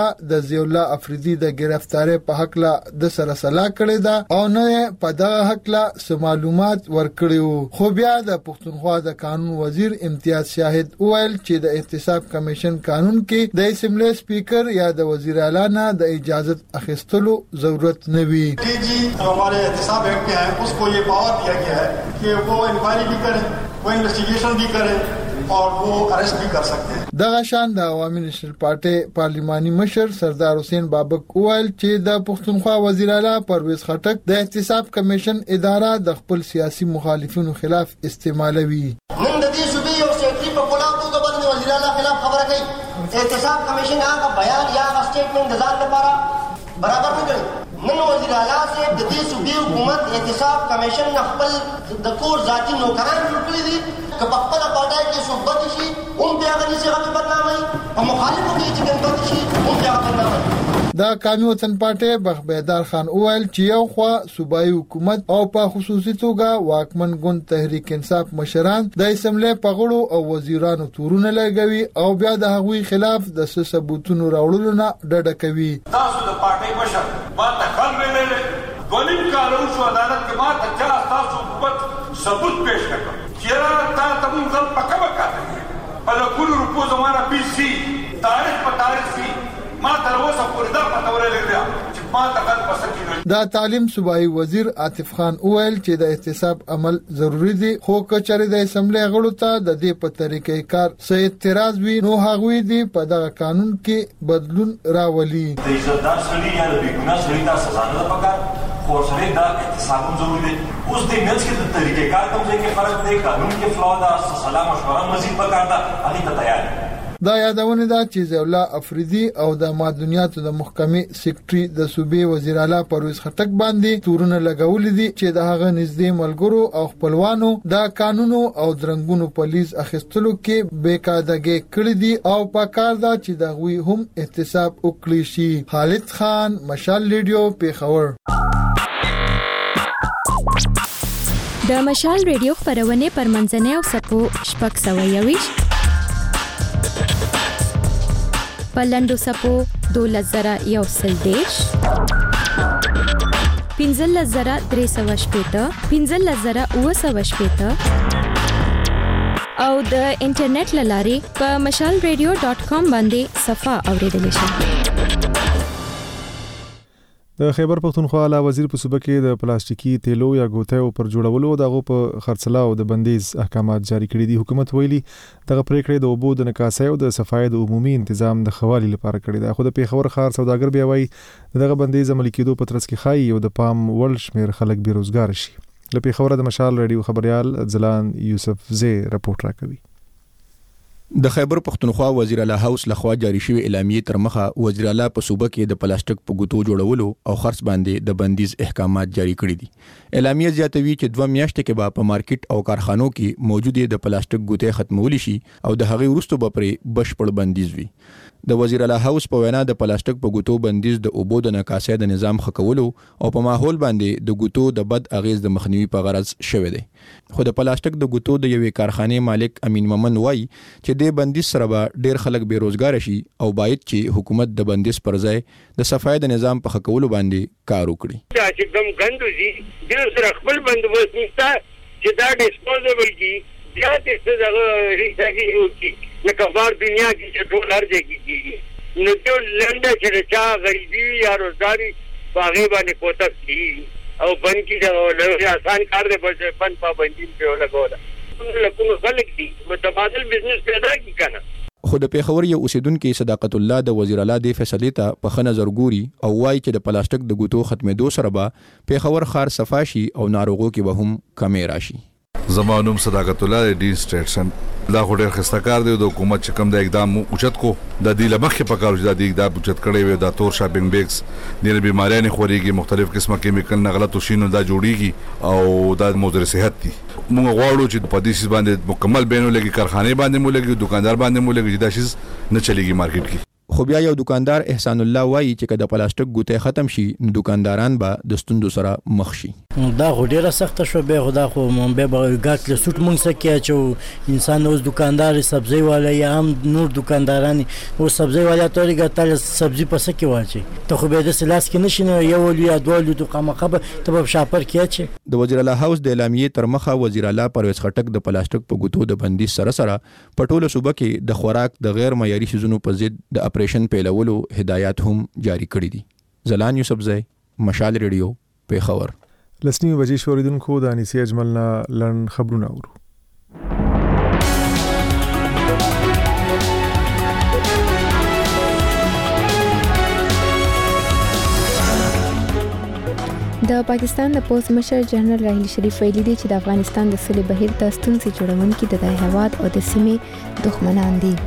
د ضیاء الله افریدي د گرفتاری په حق لا د سره سلا کړی دا او نه په دغه حق لا معلومات ورکړیو. خو بیا د پښتونخوا د قانون وزیر امتیاز شاهد وویل چې د احتساب کمیشن قانون کې د اسمبلی سپیکر یا د وزیر اعلی نه د اجازت اخیستلو ضرورت نه وي. جی ہمارے احتساب ایکٹ میں ہے اس کو یہ پاور دیا گیا ہے کہ وہ انکوائری بھی کرے, وہ انویسٹیگیشن بھی کرے اور وہ اریسٹ بھی کر سکتے ہیں. دغه شان د عوامي نېشنل پارټي پارلیماني مشر سردار حسین بابک وویل چې د پښتونخوا وزیر اعلی پرویز خټک د احتساب کمیشن اداره د خپل سیاسي مخالفینو خلاف استعمالوي. نن د دې صوبې او سیکرټري په کولاو د باندې وزیر اعلی خلاف خبره کوي. احتساب کمیشن هغه بیان یا سټیټمنټ د ځان لپاره برابر نه کړي. نن وزیر اعلی سے د دې صوبې حکومت احتساب کمیشن خپل د کور ذاتی نوکران جوړ کړی دي که په خپل پټای کې صحبت شي اون بیا غني څنګه په بدنامي او مخالفو کې چې بدنامي شي اون بیا بدنامي. دا قومي وطن پارټي بخبیدار خان اویل چې یو خوا صوبایي حکومت او په خصوصي توګه واکمن ګوند تحریک انصاف مشران د اسمبلی په غړو او وزیرانو تورونه لګوي او بیا د هغوی خلاف د ثبوتونو راوړلو نه ډډه کوي. تاسو د پارټي مشر ما ته خل ویلې دونیم کالو شو عدالت کې ما ته چا تاسو حکومت ثبوت پیش کړ چې تا ته موږ پکا پکا په لکونو روپو زمانہ پی سی تاریخ په تاریخ سی ما تر اوسه پورې دا پته ورلګیا چې ما ته غل پسکینه. دا تعلیم صوبایي وزیر عاطف خان اویل چې د احتساب عمل ضروری دی خو کچره د اسمبلی غړو ته د دې په طریقې کار څه اعتراض وي نو هغوی دی په دغه قانون کې بدلون راولي. د عزتدار سړي یا د بیګناه سړي ته سزا نه پکار خو سره دا احتساب ضروری دی. اوس د منځ کې د طریقې کار کوم ځای کې فرق دی قانون کې فلا دا سلام مشوره مزید پکار دا هغه ته تیار. دا یادونه ده چې ضیاء الله افریدي او د معدنیاتو د محکمې سیکرټري د صوبې وزیر اعلی پرویز خټک باندې تورونه لګولې دي چې د هغه نږدې ملګرو او خپلوانو د قانونو او درنګونو پولیس اخیستلو کې بیکادګي کړې دي او پکار ده چې د غوي هم احتساب وکړي شي. خالد خان مشال ریډیو پیښور. د مشال ریډیو خبرونه پرمنځنۍ او سپو شپږ سوه یویش پلندو سپو 2001 15,000 300 15,000 900 او د انټرنیټ لاري په mashalradio.com باندې صفه اوریدل شي. د خیبر پختونخوا اعلی وزیر په صوبه کې د پلاستیکي تیلو یا ګوتیو پر جوړولو دغه په خرڅلاو د بندیز احکامات جاری کړي دي. حکومت ویلي دغه پریکړې د اوبو د نکاسۍ او د صفای د عمومي تنظیم د خوالي لپاره کړي ده. خو د پیښور ښار سوداګر بیا وایي دغه بندیز عملي کېدو په ترڅ کې خایي او د پام وړ شمېر خلک بیروزګار شي. له پیښور د مشال ریډیو خبريال ځلان یوسف زی رپورټ راکوي. د خیبر پختونخوا وزیر اعلی هاوس لخوا جاری شوی اعلامیه تر مخه وزیر اعلی په صوبه کې د پلاستیک په ګوتو جوړولو او خرڅ باندې د بندیز احکامات جاری کړي دي. اعلامیه زیاتوي چې 2 میاشتې کې به په مارکیټ او کارخانو کې موجوده د پلاستیک ګوتې ختمول شي او د هغې وروسته به پرې بشپړ بندیز وي. د وزیر اعلی هاوس په وینا د پلاستیک په ګوتو بندیز د اوبو د نکاسۍ د نظام خکولو او په ماحول باندې د ګوتو د بد اغیز د مخنیوي په غرض شوی دی. خو د پلاستیک د ګوتو د یوې کارخانې مالک امین ممن وایي چې د بندیز سره به ډیر خلک بیروزګار شي او باید چې حکومت د بندیز پر ځای د صفای د نظام په خکولو باندې کار وکړي. دا چې کوم غندو دي د سره خپل بندوبست نشته چې دا ډیسپوزیبل کی بیا دې څه دغه ریسایکل وکړي لکه بار دنیا کې چې ټول هر ځای کې کیږي نو ټول لنډه چې چا غریبي یا روزګاری باغې باندې کوتک کی او بن کی دا له آسان کار دی په فن پابندي په لګوله لکه خلک دي متبادل بزنس پیدا کی کنه. خو د پیښور یو اوسیدونکو صداقت الله د وزیر اعلی د فیصلې ته په خنه زرګوري او وایي چې د پلاستیک د ګوتو ختمېدو سره به پیښور ښار صفاشي او ناروغو کې به هم کمې راشي. زمانوم صداقت الله ډی سټیشن دا هډر خستکار دی د حکومت چې کوم د اقدام اوچت کو د دې لمخې په کارو د اقدام اوچت کړي وي د تور شاپینګ بیگز د بیماریانه خوريږي مختلف قسمه کیمیکل نه غلط وشینو دا جوړیږي او د مضر صحت دي. موږ غواړو چې په دې شی باندې مکمل بینو لګي کارخانه باندې مو لګي دکاندار باندې مو لګي دا شی نه چلیږي مارکیټ کې. خو بیا یو دکاندار احسان الله وایي چې کله پلاستیک ګوتې ختم شي نو دکانداران به د ستوندو سره مخ شي. دا ډیره سخت شو به خدا خو به ګاټ له سټ مونږ سکه چې انسان اوس دکاندار سبزی والا یا هم نور دکانداران او سبزی والا توري ګټل سبزی پس کې واچي ته خو به د سلاس کې نشینه یو ولیا دوه د قمقبه ته په شاپر کې چې د وزیر اعلی هاوس د اعلامیې تر مخه وزیر اعلی پرویز خټک د پلاستیک په ګوتو د بندیز سره په ټوله صوبه کې د خوراک د غیر معیاري شیزونو په ضد د اپریشن پیلولو هدایات هم جاری کړي دي. زلان یوسفزئی، مشال ریډیو، پیښور. لسنی بجې شوریدونکو د انیسی اجمل نه لن خبرونه اورو. د پاکستان د پوز مشر جنرال راحیل شریف ویلي دی چې د افغانستان د سولې بهیر ته ستونزې جوړونکي د هیواد او د سیمې دښمنان دي.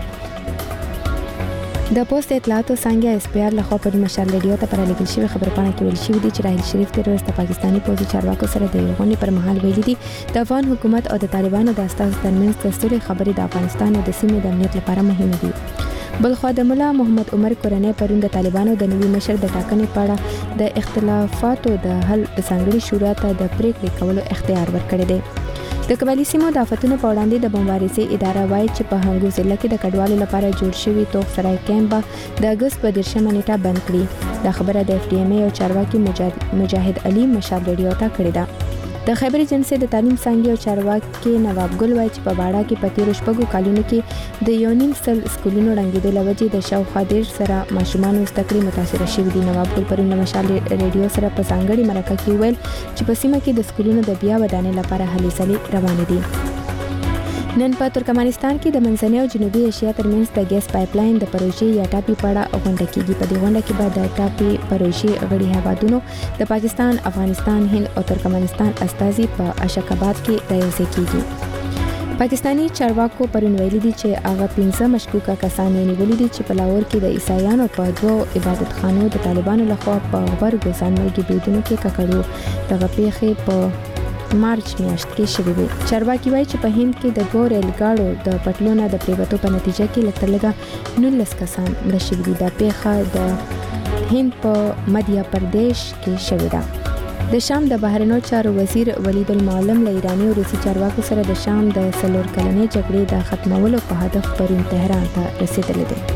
د پوسټ اطلاعاتو څنګه اس پی آر لخوا پر مشال ریډیو ته پر لیکل شوی خبرپاڼه کې ویل شوی دی چې راحیل شریف تر ورځ د پاکستاني پوځي چارواکو سره د یوغونې پر مهال ویلي دي د افغان حکومت او د طالبانو د استازو ترمنځ د سولې خبرې د افغانستان او د سیمې د امنیت لپاره مهمه دي. بلخوا د ملا محمد عمر کورنۍ پرون د طالبانو د نوي مشر د ټاکنې په اړه د اختلافاتو د حل ځانګړي شورا ته د پریکړې کولو اختیار ورکړی دی. د قبایلي سیمو د آفتونو په وړاندې د مبارزې اداره وایي چې په هنګو ضلع کې د کډوالو لپاره جوړ شوی توغ سرای کیمپ د اګست په 10 نیټه بند کړي. دا خبره د اف ډي ایم ای او چارواکي مجاهد علي مشال ریډیو ته کړې ده. د خیبر ایجنسی د تعلیم څانګې او چارواکي نواب ګل وایي چې په باړه کې په تیرو شپږو کالونو کې د 1.5 سکولونو ړنګېدو له وجې د شاوخوا 10 سره ماشومان زده کړې متاثره شوي دي. نواب ګل پرون له مشال ریډیو سره په ځانګړي مرکه کې ویل چې په سیمه کې د سکولونو د بیا ودانۍ لپاره هلې ځلې روانې دي. نن په ترکمنستان کې د منځنۍ او جنوبي ایشیا ترمنځ د ګیس پایپ لاین د پروژې یا ټاپي په اړه غونډه کیږي. په دې غونډه کې به د ټاپي پروژې غړي هیوادونو د پاکستان، افغانستان، هند او ترکمنستان استازي په اشکاباد کې رايوځای کیږي. پاکستانی چارواکو پرون ویلي دي چې هغه 15 مشکوکه کسان نیولي دي چې په لاهور کې د عیسایانو په دوه عبادتخانو د طالبانو لخوا په غبرګو ځانمرګي بریدونو کې ککړو. دغه پیښې په مارچ میاشت کې شوې وې. چارواکي وایي چې په هند کې د 2 ریل ګاډو د پټلونه د پریوتو په نتیجه کې لږ 19 کسان مړه شوي دي. دا پیښه د هند په مدھیه پردیش کې شوې ده. د شام د بهرنیو چارو وزیر ولید المعلم له ایرانی او روسي چارواکو سره د شام د 4 کلنې جګړې د ختمولو په هدف پرون تهران ته رسیدلی دی.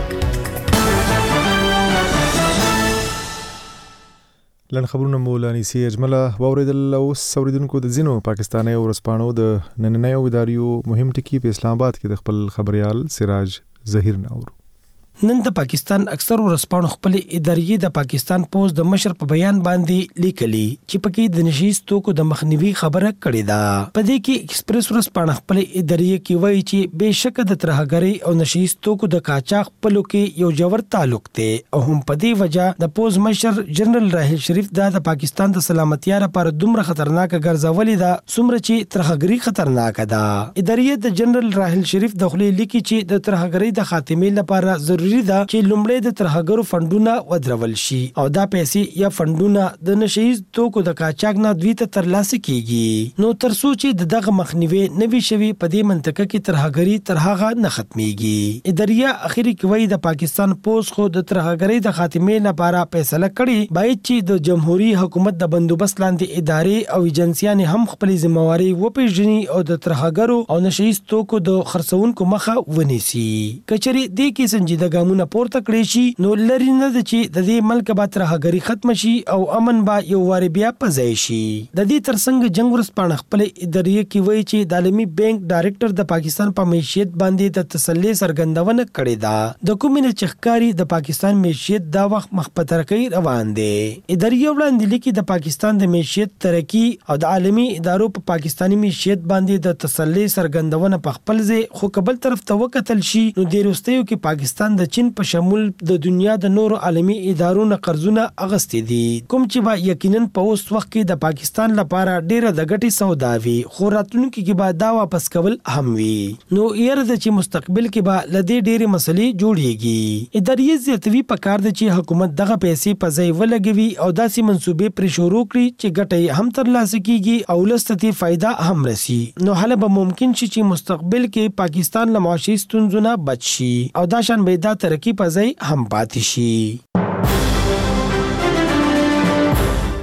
لن خبرونه مولانی سی اجمله واوریدل. اوس اوریدونکو د زینو پاکستاني او ورسپانو د نننیو اداریو مهم ټکی په اسلام آباد کې د خپل خبريال سراج ظهیر ناورو. نن د پاکستان اکثر ورسپانو خپل ادارې د پاکستان پوز د مشر په بیان باندې لیکلي چې پکې د نشیز توکو د مخنیوي خبره کړې ده. په دې کې ایکسپریس ورسپانو خپل ادارې کې وایي چې بهشکه د ترهګری او نشیز توکو د قاچاق په لوکې یو جوړ تعلق دی او هم په دې وجہ د پوز مشر جنرال راحیل شریف د پاکستان د سلامتی لپاره دومره خطرناک ګرځولې ده څومره چې ترهګری خطرناک ده. ادارې د جنرال راحیل شریف د خپل لیکي چې د ترهګری د خاتمې لپاره ضروري ده چې لومړی د ترهګرو فندونه ودرول شي او دا پیسې یا فندونه د نشیز توکو د قاچاق نه دوی ته ترلاسه کیږي. نو تر څو چې دغه مخنیوي نوي شوي په دې منطقه کې ترهګری ترهغه نه ختميږي. ادارې اخیری کوي د پاکستان پوز خو د ترهګری د خاتمې لپاره فیصله کړي باید چې د جمهوریت حکومت د بندوبست لاندې ادارې او ایجنسیان هم خپل ذمہواری وپیژني او د ترهګرو او نشیز توکو د خرڅونکو مخه ونیسي. کچري دې کې سنجیده ګامونه پورته کړی شي نو لري نه چې د دې ملک به ترهګری ختم شي او امن به یو واری بیا پځای شي. د دې ترڅنګ جنگ ورسپانه خپل ادارې کې وایي چې د عالمي بانک ډایریکټر د پاکستان په معیشت باندې د تسلی څرګندونه کړې ده. د کومینه چخکاری د پاکستان معیشت دا وخت مخ په ترقی روان دي. ادارې وړاندې لیکي د پاکستان د معیشت ترقی او د عالمي ادارو په پاکستاني معیشت باندې د تسلی څرګندونه په خپل ځای خو قبل طرف ته وکتل شي نو د روستیو کې پاکستان د چین په شمول د دنیا د نورو عالمي ادارو نه قرضونه اغستې دي کوم چې با یقینا په اوس وخت کې د پاکستان لپاره ډیره د ګټي سودا وي خو راتلونکي کې به دا واپس کول هم وي. نو یره د چې مستقبل کې به لدې ډیره مسلې جوړيږي. ادارې زیاتوي په کار د چې حکومت دغه پیسې په ځای ولګوي او داسې منسوبې پر شروع کړي چې ګټي هم ترلاسه کیږي او لستې فائدہ هم رسي. نو حاله به ممکن شي چې مستقبل کې پاکستان له معاشي ستونزو نه بچ شي او دا شان به دا ترقی په ځای هم پاتې شي.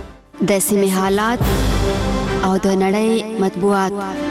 د سیمې حالات او د نړۍ مطبوعات.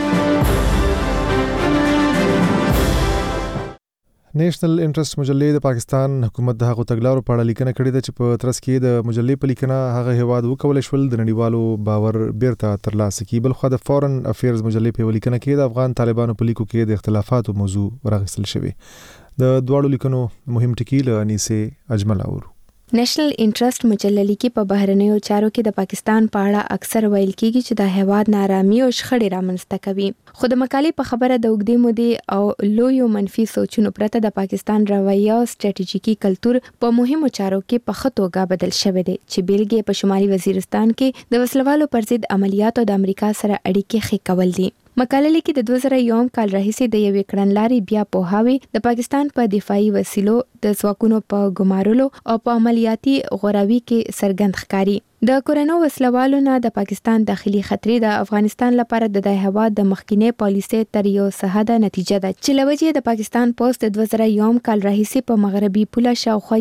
نېشنل انټرست مجلې د پاکستان حکومت د هغو تګلارو په اړه لیکنه کړې ده چې په ترڅ کې د مجلې په لیکنه هغه هیواد وکولای شول د نړیوالو باور بیرته ترلاسه کړي. بل خو د فورن افیرز مجلې په لیکنه کې د افغان طالبانو په لیکو کې د اختلافاتو موضوع راغستل شوی. د دواړو لیکنو مهم ټکی له انیسه اجمل اورو. نېشنل انټرست مجله لیکي په بهرنیو چارو کې د پاکستان په اړه اکثر ویل کیږي چې د هیواد نارامي او شخړې رامنځته کوي. خو د مقالې په خبره د اوږدې مودې او لویو منفي سوچونو پرته د پاکستان رویه او سټریټیژیکي کلتور په مهمو چارو کې په ښه توګه بدل شوی دی چې بیلګې په شمالي وزیرستان کې د وسلوالو پر ضد عملیاتو د امریکا سره اړیکې ښې کول دي. مقاله لیکي د 2001 کال راهیسې د یوې کړنلارې بیا پوهاوی د پاکستان په دفاعي وسیلو د ځواکونو په ګمارلو او په عملیاتي غوراوي کې څرګند ښکاري. د کورونو وسلوالو نه د پاکستان داخلي خطرې د افغانستان لپاره د هیواد د مخکینی پالیسي تر یو ساده نتیجه ده چې لوجه د پاکستان پوسټ د 2001 کال راهیسې په مغربي پوله شاوخوا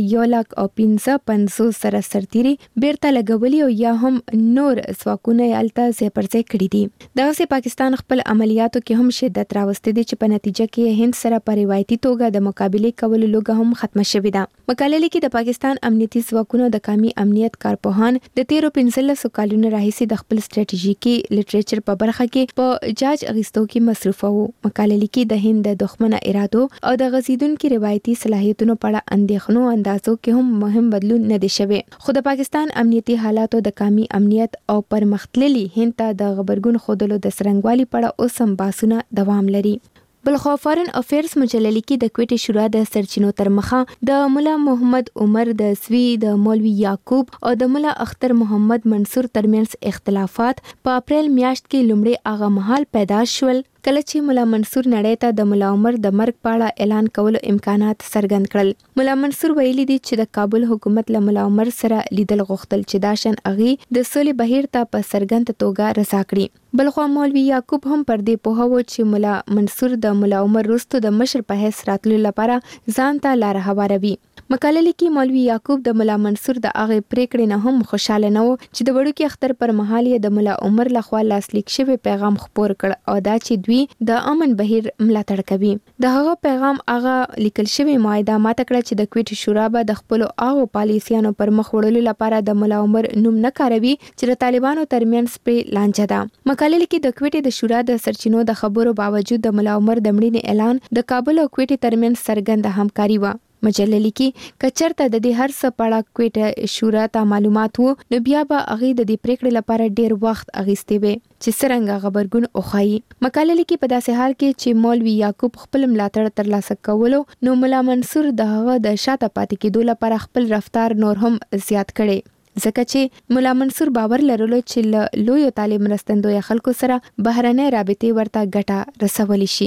1,55,000 سره سرتيري بیرته لګولي او یا هم نور ځواکونه یالته ځای پر ځای کړي دي. دغه پاکستان خپل عملیاتو کې هم شدت راوستي دي چې په نتیجه کې هند سره په روایتي توګه د مقابله کولو لوګه هم ختمه شوې ده. مقاله لیکي د پاکستان امنیتي ځواکونو د قومي امنیت کارپوهان د 13 کالونو راهیسې د خپل سټریټیژیکي لټریچر په برخه کې په جاج اغستو کې مصروف وو. مقاله لیکي د هند د دښمنه ارادو او د غزیدونکو روایتي صلاحیتونو په اړه اندېښنو اندازو کې هم مهم بدلون نه دی شوی. خو د پاکستان امنیتي حالاتو د قومي امنیت او پرمختللي هند ته د خبرګون خودلو د سرنګوالي په اړه اوس هم بحثونه دوام لري. بلخو فارن افیرز مجله لیکي د کوټې شورا د سرچینو تر مخه د مولا محمد عمر د سوي د مولوي یعقوب او د مولا اختر محمد منصور ترمنځ اختلافات په اپریل میاشت کې لومړی هغه مهال پیدا شول کله چې مولا منصور نړۍ ته د مولا عمر د مرګ په اړه اعلان کولو امکانات څرګند کړل. مولا منصور ویلي دي چې د کابل حکومت له مولا عمر سره لیدل غوښتل چې دا شان اغي د سولې بهیر ته په څرګند توګه رضا کړي. بلخو مولوي یعقوب هم پر دې پوهاوه چې مولا منصور د مولا عمر وروسته د مشر په حیث راتلو لپاره ځان ته لار هواروي. مقاله لیکي مولوي یعقوب د مولا منصور د هغه پریکړې نه هم خوشاله نه و چې د وړوکی اختر پر مهال یې د مولا عمر لخوا لاسلیک شوی پیغام خپور کړ او دا چې دوی د امن بهیر ملاتړ کوي. د هغه پیغام هغه لیکل شوی معاهده ماته کړه چې د کوټې شورا به د خپل هغه پالیسیانو پر مخ وړلو لپاره د مولا عمر نوم نه کاروي چې د طالبانو ترمنځ په لانجه ده. مقاله لیکي د کوټې د شورا د سرچینو د خبرو باوجود د مولا عمر د مړینې اعلان د کابل او کوټې ترمنځ څرګند همکاري و. مجله لیکي کچرته د دې هر څه په اړه کوټه شورا ته معلومات وو نو بیا به هغه د دې پریکړې لپاره ډیر وخت اغیستي وي چې څنګه خبرګون اوخایي. مقاله لیکي په داسې حال کې چې مولوي یعقوب خپل ملاتړ ترلاسه کولو نو مولا منصور دغه د شاته پاتې کېدو لپاره خپل رفتار نور هم زیات کړي ځکه چې مولا منصور باور لرلو چې لوی طالب مرستندوی خلکو سره بهرنۍ رابطې ورته ګټه رسولي شي.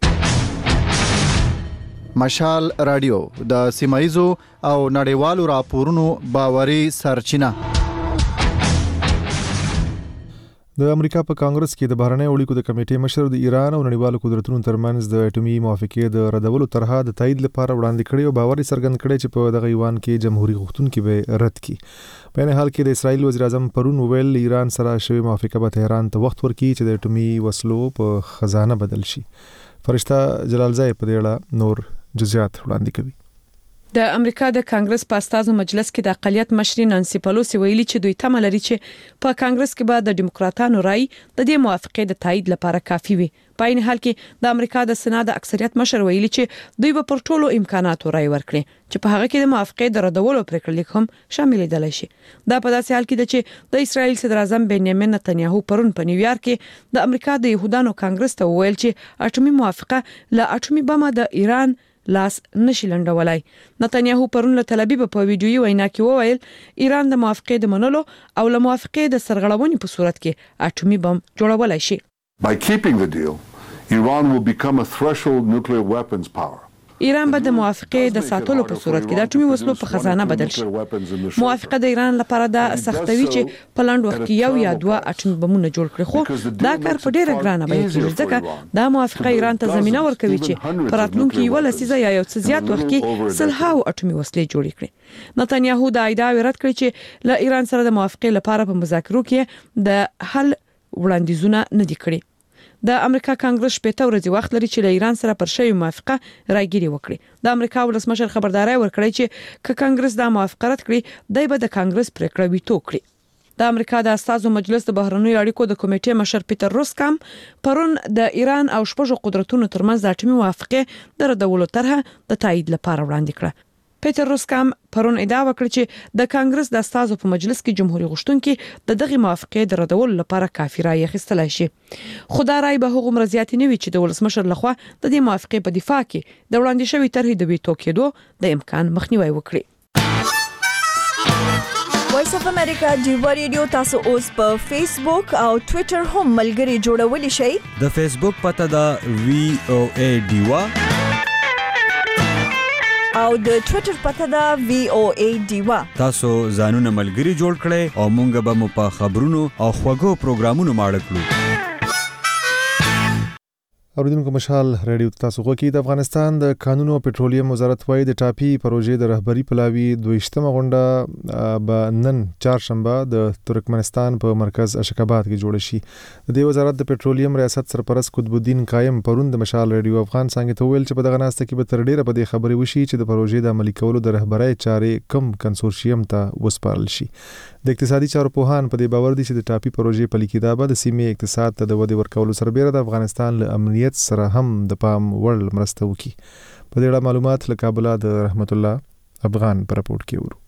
مشال رادیو د سیمایزو او نړیوالو راپورونو باوري سرچینه. د امریکا په کانګرس کې د بهرنۍ اړیکو د کمیټې مشر د ایران او نړیوالو قدرتونو ترمنځ د اټومي موافقې د ردولو طرحه د تایید لپاره وړاندې کړي او باور څرګند کړي چې په دغه ایوان کې جمهوریت غوښتونکي به رد کړي. په نه حال کې د اسرایل وزیر اعظم پرون ویل ایران سره شوی موافقه به تهران ته وخت ورکړي چې د اټومي وسلو په خزانه بدل شي. فرشته جلالزای په دې اړه نور جزئیات وړاندې کوي. د امریکا د کانګرس په استازو مجلس کې د اقلیت مشري نانسي پلوسی ویلي چې دوی تمه لري چې په کانګرس کې به د ډیموکراتانو رائے د دې موافقې د تایید لپاره کافي وي. په این حال کې د امریکا د سنا د اکثریت مشر ویلي چې دوی به پر ټولو امکاناتو رائے ورکړي چې په هغه کې د موافقې د ردولو پریکړه لیک هم شامل دي شي. دا په داسې حال کې ده چې د اسرایل صدر اعظم بنیامین نتنیاهو پرون په نیویارک کې د امریکا د يهودانو کانګرس ته ویل چې اټومي موافقه له اټومي بم د ایران لاس نشي لنډولای. نتنیاهو پرون له تل ابیب په ویډیوي وینا کې وویل ایران د موافقې د منلو او له موافقې د سرغړونې په صورت کې اټومي بم جوړولای شي. By keeping the deal, Iran will become a threshold nuclear weapons power. ایران به د موافقه د ساتلو په صورت کې د اټومي وسلو په خزانه بدل شي. موافقه د ایران لپاره د سختوي چې په لاند وخت کې یو یا دوه اټومي بمونه جوړ کړي، خو دا کار په ډیره ګرانه بیه کېږي ځکه دا موافقه ایران ته زمينه ورکوي چې په راتلونکي یو لسیزه یا یو څه زیات وخت کې سلهاو اټومي وسلې جوړې کړي. نتنیاهو دا ادعا رد کړې چې له ایران سره د موافقه لپاره په مذاکرو کې د حل وړاندیزونه نه دي کړی. د امریکا کانګرس شپږ ورځې وخت لري چې له ایران سره پر شوی موافقه راګيري وکړي. د امریکا ولسمشر خبرداري ورکړی چې ک کانګرس دا موافقه رد کړي دای به د کانګرس پریکړه ویټو کړي. د امریکا د استازو مجلس د بهرنیو اړیکو د کمیټې مشر پیټر روسکام پرون د ایران او شپږ قدرتونو ترمنځ د اټومي موافقه د ردولو طرحه د تایید لپاره وړاندې کړه. پیټر روسکام پرون ادعا وکړه چې د کانګرس د استازو په مجلس کې جمهوریت غوښتونکي د دغه موافقه د ردولو لپاره کافي رائے اخیستلای شي. خدای رائے به هغه مرزيات نه وي چې د ولسمشر لخوا د دې موافقه په دفاع کې د وړاندې شوی طرحې د ویټو کېدو د امکان مخنیوي وکړي. وایس اف امریکا ډیوا ریډیو تاسو اوس په فیسبوک او ټوئیټر هم ملګري جوړولی شئ. د فیسبوک پته دا VOA ډیوا او د ټوئیټر پته دا VOA ډیوا. تاسو ځانونه ملګري جوړ کړئ او مونږ به مو په خبرونو او خوږو پروګرامونو ماړه کړو. اوریدونکو مشال رادیو تاسو غوکی د افغانستان د قانون او پټرولیم وزارت وايي د ټاپي پروژې د رهبری پلاوی 22مه غونډه به نن چهارشنبه د ترکمنستان په مرکز اشکاباد کې جوړ شي. د دې وزارت د پټرولیم ریاست سرپرست قطب الدین قائم پرون د مشال رادیو افغان څنګه ته ویل چې په دغه ناسته کې به تر ډیره په دې خبرې وشي چې د پروژې د عملي کولو د رهبرۍ چارې کم کنسورشیم ته وسپارل شي. د اقتصادي چارو پوهان په دې باور دي چې د ټاپي پروژې په لیکيدا به د سیمې اقتصاد ته د ودې ورکولو سربېره د افغانستان له امنیت سره هم د پام وړ مرسته وکړي. په دې اړه معلومات له کابل د رحمت الله افغان پر راپورټ کې ورو.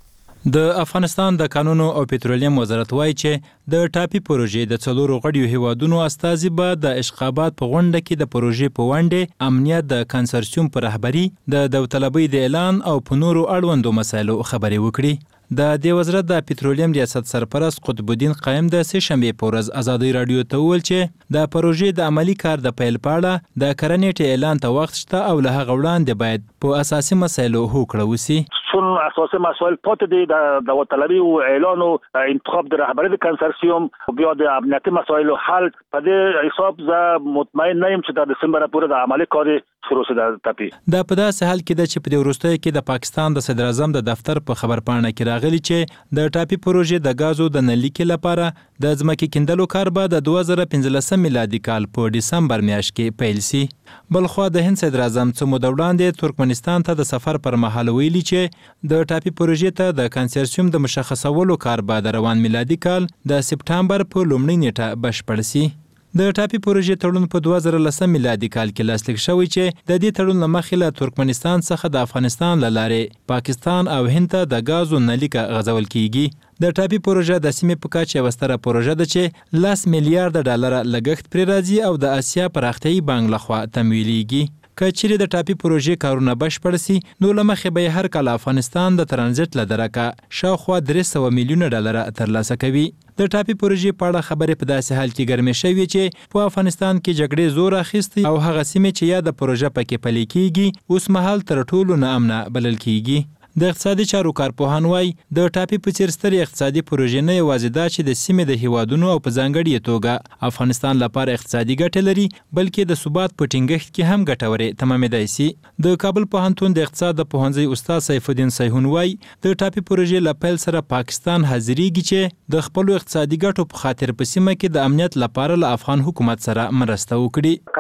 د افغانستان د قانون او پټرولیم وزارت وايي چې د ټاپي پروژې د څلورو غړیو هیوادونو استازي به د اشغابات په غونډه کې د پروژې په وړاندې امنیت د کنسورسیوم پر رهبری د داوطلبۍ د اعلان او په نورو اړوندو مسایلو خبرې وکړي. د دې وزارت د پټرولیم ریاست سرپرست قطب الدین قائم د سه شنبه په ورځ ازادي رادیو ته ویل چې د پروژې د عملی کار د پیل پاړه د کرنې اعلان ته وخت شته او له هغه وړاندې باید په اساسي مسایلو هوکړه وسی. چون اساسي مسائل پاتې دي د داوطلبي او اعلان او انتخاب د رهبری د کنسورسیوم او بیا د امنیتي مسایلو حل په دې حساب زه مطمئن نه یم چې د دسمبر پورې د عملی کار شروع شي. د ټاپي دا په داسې حال کې د چې په وروستۍ کې د پاکستان د صدر اعظم د دفتر په خبرپاڼه کې راغلی چې د ټاپي پروژې د غازو د نلیکې لپاره د ځمکې کیندلو کار به د 2015 میلادي کال په ډسمبر میاشت کې پیل شي. بلخو د هند صدر اعظم څو مده وړاندې ترکمنستان ته د سفر پر مهال ویلي چې د ټاپي پروژې ته د کنسورسیوم د مشخصولو کار به د روان میلادي کال د سپټمبر په لومړۍ نیټه بشپړ شي. د ټاپي پروژې تړون په 2010 میلادي کال کې لاسلیک شوی چې د دې تړون مخې له ترکمنستان څخه د افغانستان له لارې پاکستان او هند ته د غازو نلیکه غځول کیږي. د ټاپي پروژه د سیمې په کچه یو ستره پروژه ده چې 10 میلیارډ ډالر لګښت پرې راځي او د اسیا پراختیایي بانک لخوا تمویلېږي. کچېرې د ټاپي پروژې کارونه بشپړ شي نو لمخې به هر کال افغانستان د ترانزیت لدرکه شاوخوا 300 میلیون ډالر ترلاسه کوي. د ټاپي پروژې په اړه خبرې په داسې حال کې ګرمې شوې چې په افغانستان کې جګړې زور اخیستی او هغه سیمې چې یا د پروژه پکې پلي کیږي اوس مهال تر ټولو ناامنه بلل کیږي. د اقتصادي چارو کارپوهان وايي د ټاپي په څیر سترې اقتصادي پروژې نه یوازې دا چې د سیمې د هیوادونو او په ځانګړي توګه افغانستان لپاره اقتصادي ګټه لري بلکې د ثبات په ټینګښت کې هم ګټورې تمامېدای شي. د کابل پوهنتون د اقتصاد د پوهنځي استاد سیف الدین سیحون وايي د ټاپي پروژې له پیل سره پاکستان حاضرېږي چې د خپل اقتصادي ګټو په خاطر په سیمه کې د امنیت لپاره له افغان حکومت سره مرسته وکړي.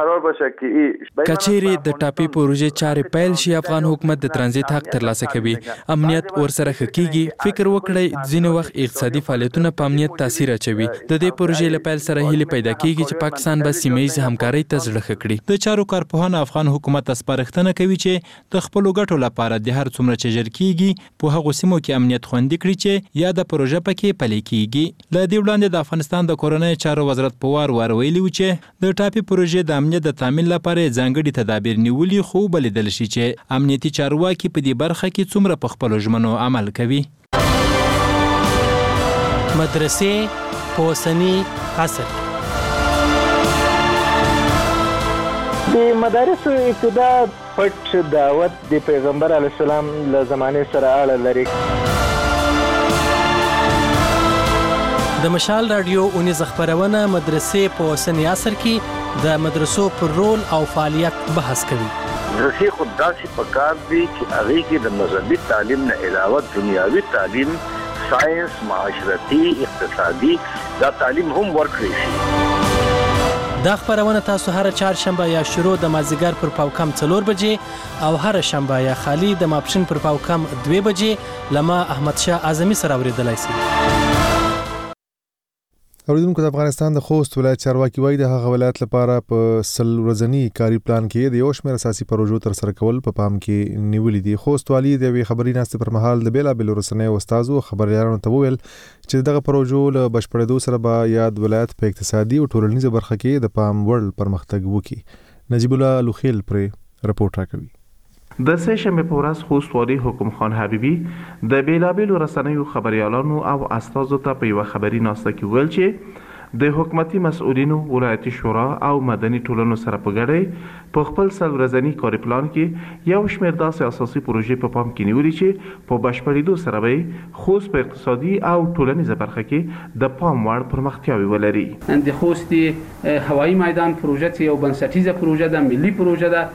کچېرې د ټاپي پروژې چارې پیل شي افغان حکومت د ترانزیت حق ترلاسه کوي. امنیت ورسره خکېږي. فکر وکړئ ځینې وخت اقتصادي فعالیتونه په امنیت تاثیر اچوي. د دې پروژې لپاره سره هیله پیدا کیږي چې پاکستان به سیمه‌ایز همکارۍ ته زړه کړي. د چارو کارپوهان افغان حکومت سپارښتنه کوي چې د خپل ګټو لپاره د هر څومره چې جر کیږي په هغه سیمو کې امنیت خوندي کړي چې یا د پروژه پکې پلي کیږي. له دې وړاندې د افغانستان د کورنۍ چارو وزارت په وار ویلي و چې د ټاپي پروژې د امنیت د تامین لپاره ځانګړي تدابیر نیولي خو بلیدل شي چې امنیتي چارواکي په دې برخه کې څومره په خپل ژمنو عمل کوي. مدرسې په اوسني عصر د مدارسو ابتدا پټ دعوت د پیغمبر علی السلام له زمانه سره اړه لري. د مشال رادیو اونیز خبرونه مدرسې په اوسنی عصر کې د مدرسو پر رول او فعالیت بحث کوي. مدرسې خود داسې پکار دي چې هغه کې د مذهبي تعلیم نه علاوه دنیاوي تعلیم، ساينس، معاشرتي، اقتصادي دا تعلیم هم ورکړي شي. دا خبرونه تاسو هر چهارشنبه یا شروع د مازیګر پر پاوکم 4 بجې او هر شنبه یا خالی د ماپښین پر پاوکم 2 بجې لما احمد شاه اعظمي سره اوریدلای شي. اوریدونکو د افغانستان د خوست ولایت چارواکي وایي د هغه ولایت لپاره په 100 ورځنی کاري پلان کې د یو شمېر اساسي پروژو تر سره کول په پام کې نیولې دي. خوست والي د وی خبري ناستې پر مهال د بیلابېلو رسنیو استادو خبريالانو ته وویل چې دغه پروژو له بشپړېدو سره به یاد ولایت په اقتصادي او ټولنیزه برخه کې د پام وړ پرمختګ وکړي. نجیب الله لوخیل پر رپورټ راکوي. د سهشنبه په ورځ خوست والي حکم خان حبیبي د بیلابېلو رسنیو خبريالانو او استادو ته په یو خبري ناسته کې ویل چې د حکومتي مسؤلینو، ولایتي شورا او مدني ټولنو سره په ګډه په خپل 100 ورځنی کاري پلان کې یو شمېر داسې اساسي پروژې په پام کې نیولې چې په بشپړېدو سره به خوست په اقتصادي او ټولنیزه برخه کې د پام وړ پرمختیاوي ولري. د خوست هوایی میدان پروژه یو بنسټیزه پروژه ده، ملي پروژه ده.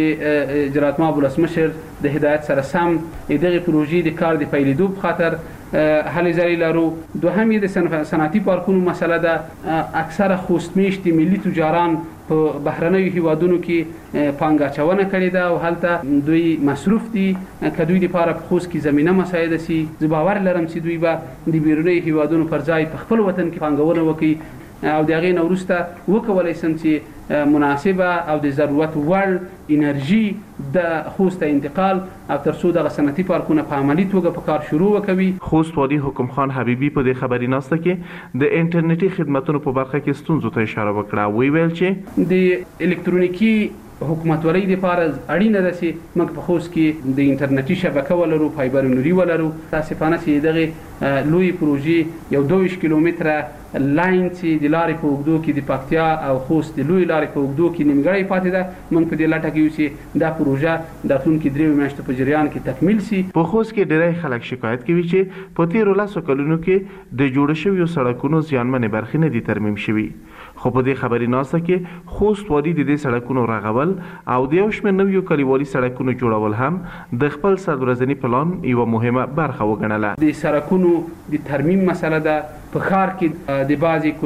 د جناب ولسمشر د هدایت سره سم دغه پروژې د کار د پیلېدو په خاطر هلې ځلې لرو. دوهم د صنعتي پارکونو مسله ده. اکثره خوست میشتي ملي تجاران په بهرنیو هیوادونو کې پانګه اچونه کړې ده او هلته دوی مصروف دي که دوی لپاره په خوست کې زمینه مساعده سي. زه باور لرم چې دوی به د بیرونیو هیوادونو پر ځای په خپل وطن کې پانګونه وکړي او د هغې نه وروسته وکولی سم چې مناسبه او د ضرورت وړ انرژي د خوست ته انتقال او تر څو دغه صنعتي پارکونه په عملي توګه په کار شروع وکوي. خوست والي حکم خان حبیبي په دې خبري ناسته کې د انټرنیټي خدماتو په برخه کې ستونزو ته اشاره وکړه. ویل چې د الکترونیکي حکومتولۍ لپاره اړینه ده چې موږ په خوست کې د انټرنیټي شبکه ولرو، فایبر نوري ولرو. تاسفانه چې دغه لوی پروژې یو 22 کیلومتره لاین چې د لارې په اوږدو کې د پکتیا او خوست د لوی لارې په اوږدو کې نیمګړی پاتې ده. موږ په دې لټه کې یو چې دا پروژه د راتلونکي 3 میاشتو په جریان کې تکمیل شي. په خوست کې ډېری خلک شکایت کوي چې په تیرو 10 کلونو کې د جوړ شویو سړکونو زیانمنې برخې نه دي ترمیم شوي. خو په دې خبري ناسته کې خوست والي د دې سړکونو رغول او د یو شمېر نویو کلیوالي سړکونو جوړول هم د خپل 100 ورځني پلان یوه مهمه برخه وګڼله. د سړکونو د ترمیم مسله ده. په ښار کې د بعضې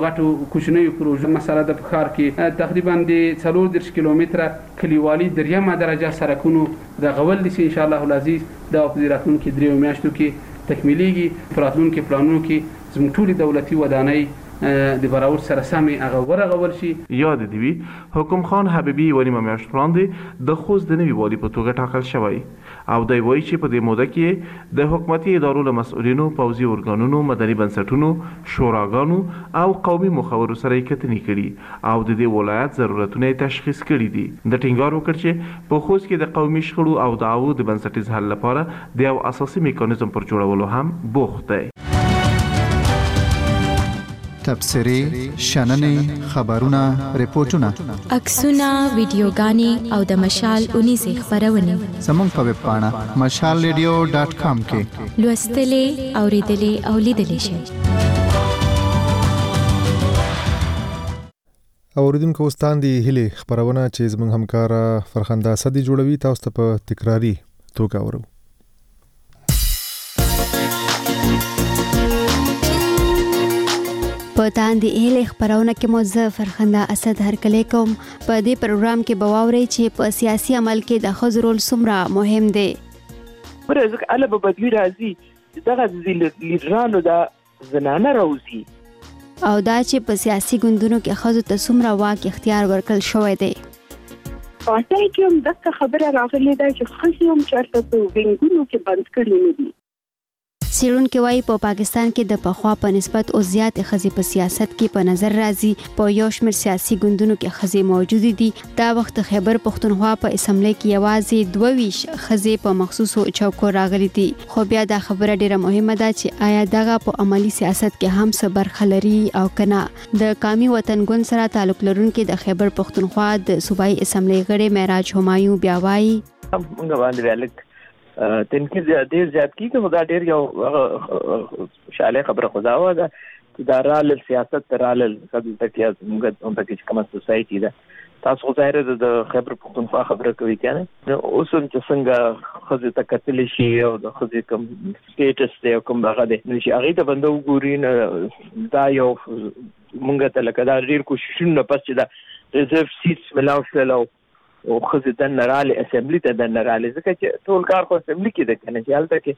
کوچنیو پروژو مسله ده. په ښار کې تقریبا د 34 کیلومتره کلیوالي دریمه درجه سړکونو رغول دي چې انشاءالله العزیز دا په راتلونکي 3 میاشتو کې تکمیلیږي. په راتلونکي پلانونو کې زموږ ټولې دولتي ودانۍ د براوت سره سمې هغه ورغول شي. یاد دی وی حکم خان حبیبي ونیمه میاشت وړاندې د خوست د نوي والي په توګه ټاکل شوی او دی وایي چې په دې موده کې د حکومتي ادارو له مسؤلینو، پوځي ارګانونو، مدني بنسټونو، شوراګانو او قومي مخورو سره یې کتنې کړي او د دې ولایت ضرورتونه یې تشخیص کړي دي. د ټینګار وکړ چې په خوست کې د قومي شخړو او دعوو د بنسټیز حل لپاره د یو اساسي میکانیزم پر جوړولو هم بوخت دی. تبصرې، شننې، خبرونه، ریپورتونه، عکسونه، ویډیوګانې او د مشال اونیزې خبرونه زموږ په ویب پاڼه mashalradio.com کې لوستلې، اوریدلې او لیدلې شئ. اوریدونکو ستاندي هلي خبرونه چې زموږ همکار فرخنده صدی جوړوي تاسو ته په تکراری توګه ورو. په تاندې هلي خبرونه کې مو زه فرخنده اسد هرکلی کوم. په دې پروګرام کې به واورئ چې په سیاسي عمل کې د ښځو رول څومره مهم دی. ورځ کله به بدلون راځي دغه لیډرانو د زنانه راوځي او دا چې په سیاسي ګوندونو کې ښځو ته څومره واک اختیار ورکړل شوی دی. پاتې کې هم دغه خبره راغلې ده چې ښځې هم چېرته په وینګونو کې بند کړي نه دي. څېړونکو وايي په پاکستان کې د پخوا په نسبت او زیات خزي په سیاست کې په نظر راځي. په یو شمېر سیاسي ګوندونو کې خزي موجود دي. دا وخت خیبر پښتونخوا په اسمبلی کې یوازې 22 خزي په مخصوصو چوکو راغلي دي. خو بیا دا خبره ډیره مهمه ده چې آیا دغه په عملی سیاست کې هم څه برخه لري او کنه. د قومي وطن ګوند سره تعلق لرونکي د خیبر پښتونخوا د صوبایي اسمبلی غړي معراج همایون بیا وايي موږ باندې الک تنقید ډیر زیات کیږي خو دا ډیر یو شاله خبره خدا و دا چې رال سیاست رال قبل تکیا موږ هم پکې کومه سوسايټي ده تاسو ظاهر د خبر پښتونخوا خبره کوي کنه اوس چې څنګه خزه تکتل شي او د خزه کوم سټیټس دی کوم هغه دی نو چې هغه ته بندو ګوري دا یو موږ ته لکه دا ډیر کوششونه پس چې دا ریزرو سیټس ملاو شلو او خزه د نړال اسمبلی ته د نړال ځکه چې ټول کار خو اسمبلی کې د کنه چې حالت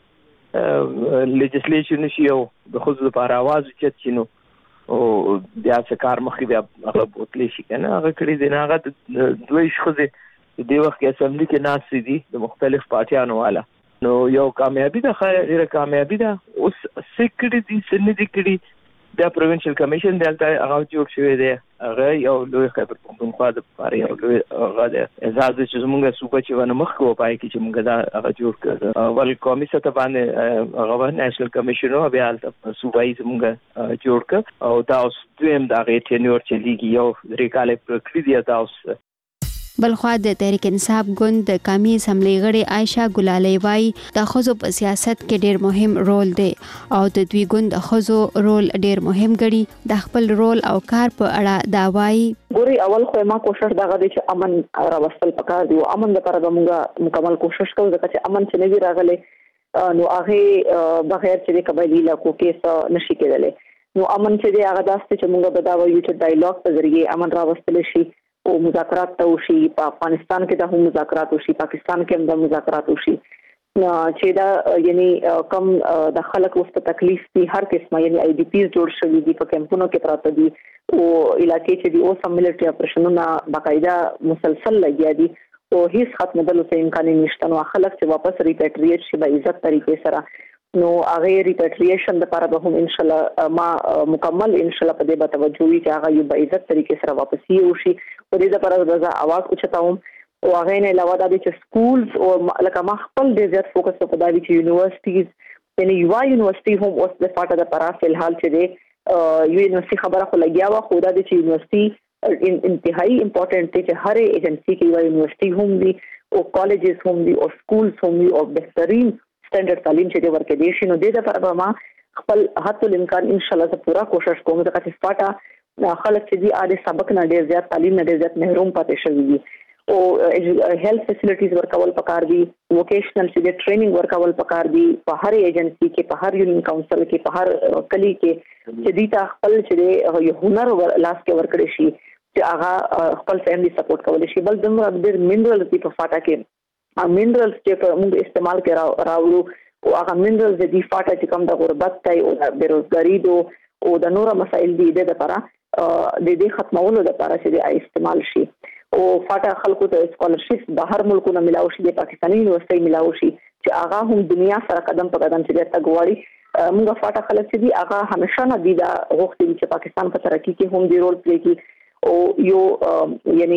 کې لیجسلیشن شي او د خزه لپاره आवाज چت شنو او بیا څه کار مخې بیا هغه بوتلی شي کنه هغه کړی دی نه هغه دوی خزه د وخت کې اسمبلی کې ناس دي د مختلف پارټیانو والا نو یو کامیابی ده خیره کامیابی ده اوس سیکریټي دي سن دي کړي د پروینشل کمیشن دلته هغه جوړ شوی دی هغه یو لوی خبر پښتونخوا د لپاره یو لوی هغه اعزاز چې موږ صوبه چې ونه مخ کو پای کې چې موږ دا هغه جوړ کړ اول قومي سطح باندې هغه نېشنل کمیشن او بیا صوبایي موږ جوړ کړ او دا اوس دویم د هغه ټینیور چې لیګي یو ریکاله پرکړی دا اوس بلخوا د تحریک انصاف ګوند د قومي اسمبلی غړي عائشہ ګلالي وايي د خزو په سیاست کې ډیر مهم رول دی او د دوی ګوند د خزو رول ډیر مهم ګڼي. د خپل رول او کار په اړه دا وايي ګوري اول خو ما کوشش دغه دي چې امن راوستل پکار دی او امن لپاره به موږ مکمل کوشش کوو ځکه چې امن چې نه راغلی نو هغه بغیر چې قبایلی علاقو کې نشي کېدلی نو امن چې دی هغه داسته چې موږ به دا وایو چې ډایلاګ په ذریعه امن راوستل شي او مذاکرات ته وشي په افغانستان کې د هم مذاکرات وشي پاکستان کې هم د مذاکرات وشي چې دا یعنی کم د خلک وسته تکلیف دي هر قسمه یعنی آی ډی پیز جوړ شوی دي په کمپونو کې پراته دي او علاقې چې دی او سم ملټری اپریشنونه باقاعده مسلسل لګیا دي او هیڅ ختمېدلو ته امکان نشته نو خلک چې واپس ریپیټریټ شي په عزت طریقې سره نو هغه ریپیټریشن لپاره به هم ان شاء الله ما مکمل ان شاء الله په دې به توجه وي چې هغه یو په عزت طریقې سره واپس یوشي په دې لپاره د اواز اوچتاوم او هغه نه علاوه د سکولز او لکه ما خپل ډیر زیات فوکس په دې چې یونیورسيټیز یعنی یو یونیورسيټي هم اوس د فاټه د لپاره فلحال چې دی یونیورسيټي خبره خو لګیا و خو د یونیورسيټي انتهایی امپورټنت دی چې هر ایجنسی کې یو یونیورسيټي هم دی او کالجز هم دی او سکولز هم دی او بهترین سټانډرډ تعلیم چې ورکړي دي شنو د دې لپاره ما خپل حتی الامکان ان شاء الله زه پورا کوشش کوم چې فاټه خلک چې دي اړ سبق نه ډیر زیات تعلیم نه ډیر زیات محروم پاتې شوی دي او هیلث فیسیلیټیز ورکول پکار دي ووکیشنل چې ټریننګ ورکول پکار دي په هر ایجنسی کې په هر یونین کونسل کې په هر کلی کې چې دې ته خپل چې یو هنر لاس کې ورکړي شي چې هغه خپل فیملی سپورټ کول شي بل دمر ډیر منرال دي په فاټه کې منرالز چې موږ استعمال کې راوړو او هغه منرالز د دې فاټه چې کوم د غربت ته او بیروزګاری او د نورو مسایل دي د لپاره د دې ختمولو لپاره چې استعمال شي او فاټه خلکو ته سکالرشپ بهر ملکونو ملاوي شي د پاکستاني یونیورسيټي ملاوي شي چې هغه هم دنیا سره قدم په قدم چې د تګوالي موږ فاټه خلک چې دي هغه همیشه نه دي دا غوښتي چې پاکستان په ترقی کې هم دی رول پلی کوي او یو یعنی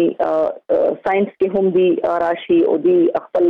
ساينس کې هم دی راشي او دی خپل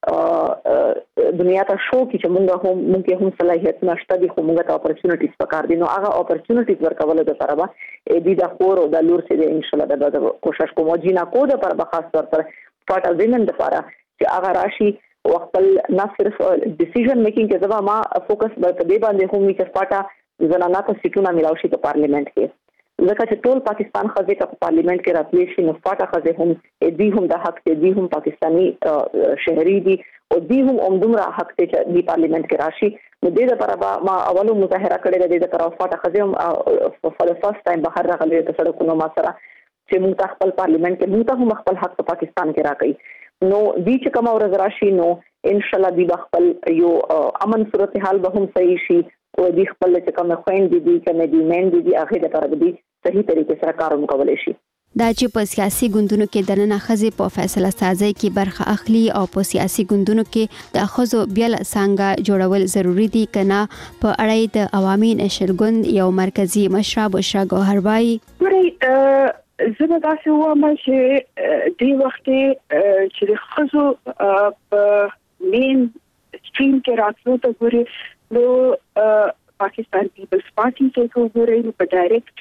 دنیا ته شو چې موږ هم صلاحیت نشته دي خو موږ ته اپورتونټیز پکار دي نو هغه اپورتونټیز ورکول د لپاره به دې د خور او د لور سره ان شاء الله د کوشش کوم جینا کو د پر خاص طور پر فاټل وینن د لپاره چې هغه راشي او خپل نه صرف ډیسیژن میکینګ کې ځما ما فوکس په دې باندې هم چې فاټه زنانه ته سیټونه ملاوي شي په پارلیمنت کې ځکه چې ټول پاکستان خزه په پارلیمنت کې راتلی شي نو فاټه خزه هم دې هم د حق دې هم پاکستانی شهري دي او دې هم عمدمره حق ته چې پارلیمنت کې راشي نو دې لپاره ما اولو مظاهره کړې ده د طرف فاټه خزه هم فور د فرست ټایم بهر راغلي د سړکونو ما سره چې موږ خپل پارلیمنت کې موږ هم خپل حق په پاکستان کې راکړي نو دې چې کوم ورځ راشي نو ان شاء الله دې خپل یو امن صورتحال به هم صحیح شي او دې خپل چې کوم خويند دي کوم دي مین دي هغه لپاره دې صحیح طریقې سره کار وکولای شي دا چې په سیاسي ګوندونو کې دننه ښځې په فیصله سازي کې برخه اخلي او په سیاسي ګوندونو کې د ښځو بیل څنګه جوړول ضروری دي کنه په اړه د عوامي نشر ګوند یو مرکزی مشره بشرا ګوهروای زه دا څه وایم چې د وخت چې د خزو په مین سټریم کې راتلو ته ګوري نو پاکستان پیپلز پارټي کې وګورئ نو په ډایرکټ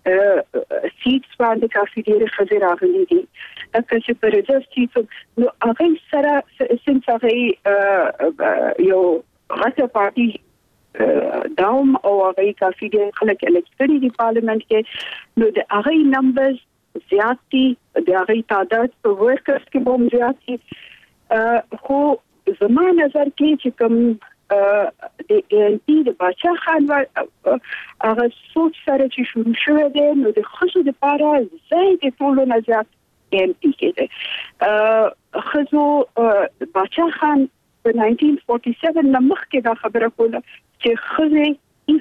سیټس باندې کافي ډېر خزې راغلي دي چې په رجسټري نو هغه سره سنس هغه یو غټه پارټي داوم او هغه کافي ډېر خلک الکټري دی پارلیمنت کې نو د هغه نمبرز زیاتی د هغه تعداد په ورکرز کې هم زیاتی خو زما نظر کې چې کوم د انټي د باچا خان هغه سوچ سره چې شروع شوه دی نو د خزو د پاره زید ټولو نه زیات انټي کې دی خزو باچا خان په 1947 نمخ کې دا خبره کوله چې خزې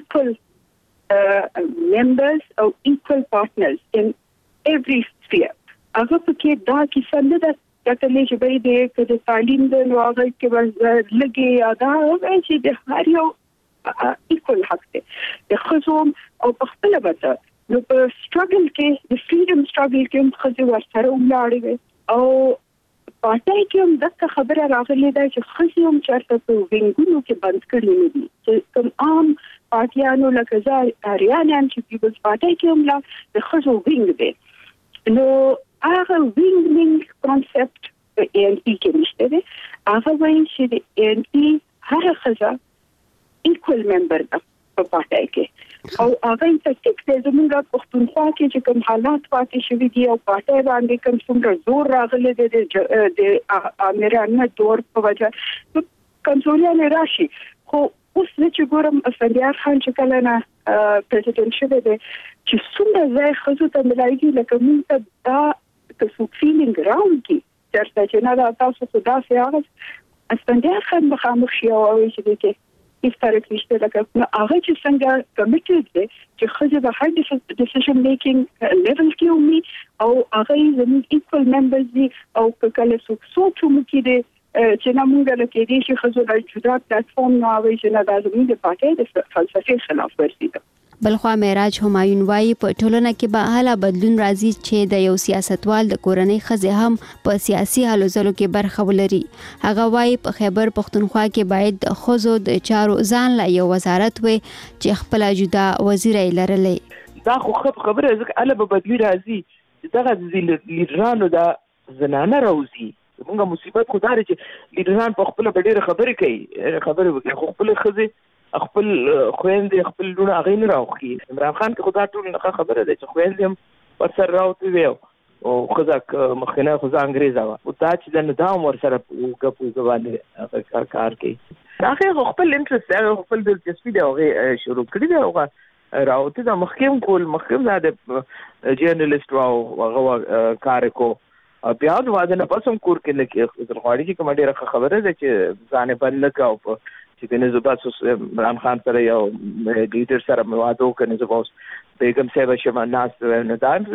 equal members او equal partners in every sphere. هغه پکې دا کیسه نه ده کتلې چې به دې د تعلیم د نوغه کې ورځ لګي ادا چې د هر یو equal حق دی د خزوم او په خپل وته نو په struggle کې د freedom struggle کې خزې ورسره ولاړې او پاتې کوم دغه خبره راغلي ده چې خزې هم چرته په وینګونو کې بند کړی نه دي چې کوم عام پارټیانو لکه ځاریانان چې پیپلز پارټي کې هم لا د خزو وینګ دي نو هغه وینګ کانسپټ په انټي کې نشته دي هغه وایي چې د انټي هر خزه ایکوال ممبر ده په پارټي کې او هغه په ټیک د زموږ پښتونخوا کې چې کوم حالات پاتې شوي دي او پارټي باندې کوم څومره زور راغلی دی د امیرانه دور په وجه کنټرول راشي خو اوس چې ګورم افندیار خان چې کله نه پریزیدنت شوی دی چې څومره ځای خزو ته ملایږي لکه موږ ته دا څه فیلینګ راوند کی چرته چې نه دا تاسو خدا سي هغه افندیار خان مخامخ شي او چې دې کې هیڅ فرق نشته لکه هغه چې څنګه کمیټډ دی چې خزه به هر ډیسیژن میکینګ لیول کې ومي او هغه زموږ ایکوال ممبرز دي او کله څوک مو کې چې نمونږ له کې دي چې خزو د جدا پلیټفارم نه اوي چې نه د زموږ د پارټي د فلسفي خلاف ورزي ده بلخوا معراج همایون وايي په ټولنه کې به حاله بدلون راځي چې د یو سیاستوال د کورنۍ خزه هم په سیاسي حالو ځلو کې برخه ولري هغه وايي په خیبر پښتونخوا کې باید د خزو د چارو ځان لا یو وزارت وي چې خپل جدا وزیر لرلې دا خو خبره ځکه اله به بدلی راځي دغه لیډرانو دا زنانه راوځي موږ مصیبت خو دار چې لیډران په خپل ډېر خبرې کوي خبرې وکړي خو خپل خزه خپل خويندې خپل لونه هغه نه راوخي عمران خان کې خدا ټول نه خبره ده چې خويندې هم پر سر راوته وي او خزه مخنه خزه انګريزه او دا چې د نظام ور سره ګپو باندې کار کوي هغه خپل انټرست خپل دلچسپي دی هغه شروع کړی دی هغه راوته د محکم د جرنالست او هغه کار کو بیا د واده نه پسوم کور کې لکه غواړي چې کوم ډیره خبره ده چې ځان بند نکاو چې کنه زبات عمران خان سره یو لیډر سره موادو کنه زبوس بیگم صاحب شمه ناس نه دایم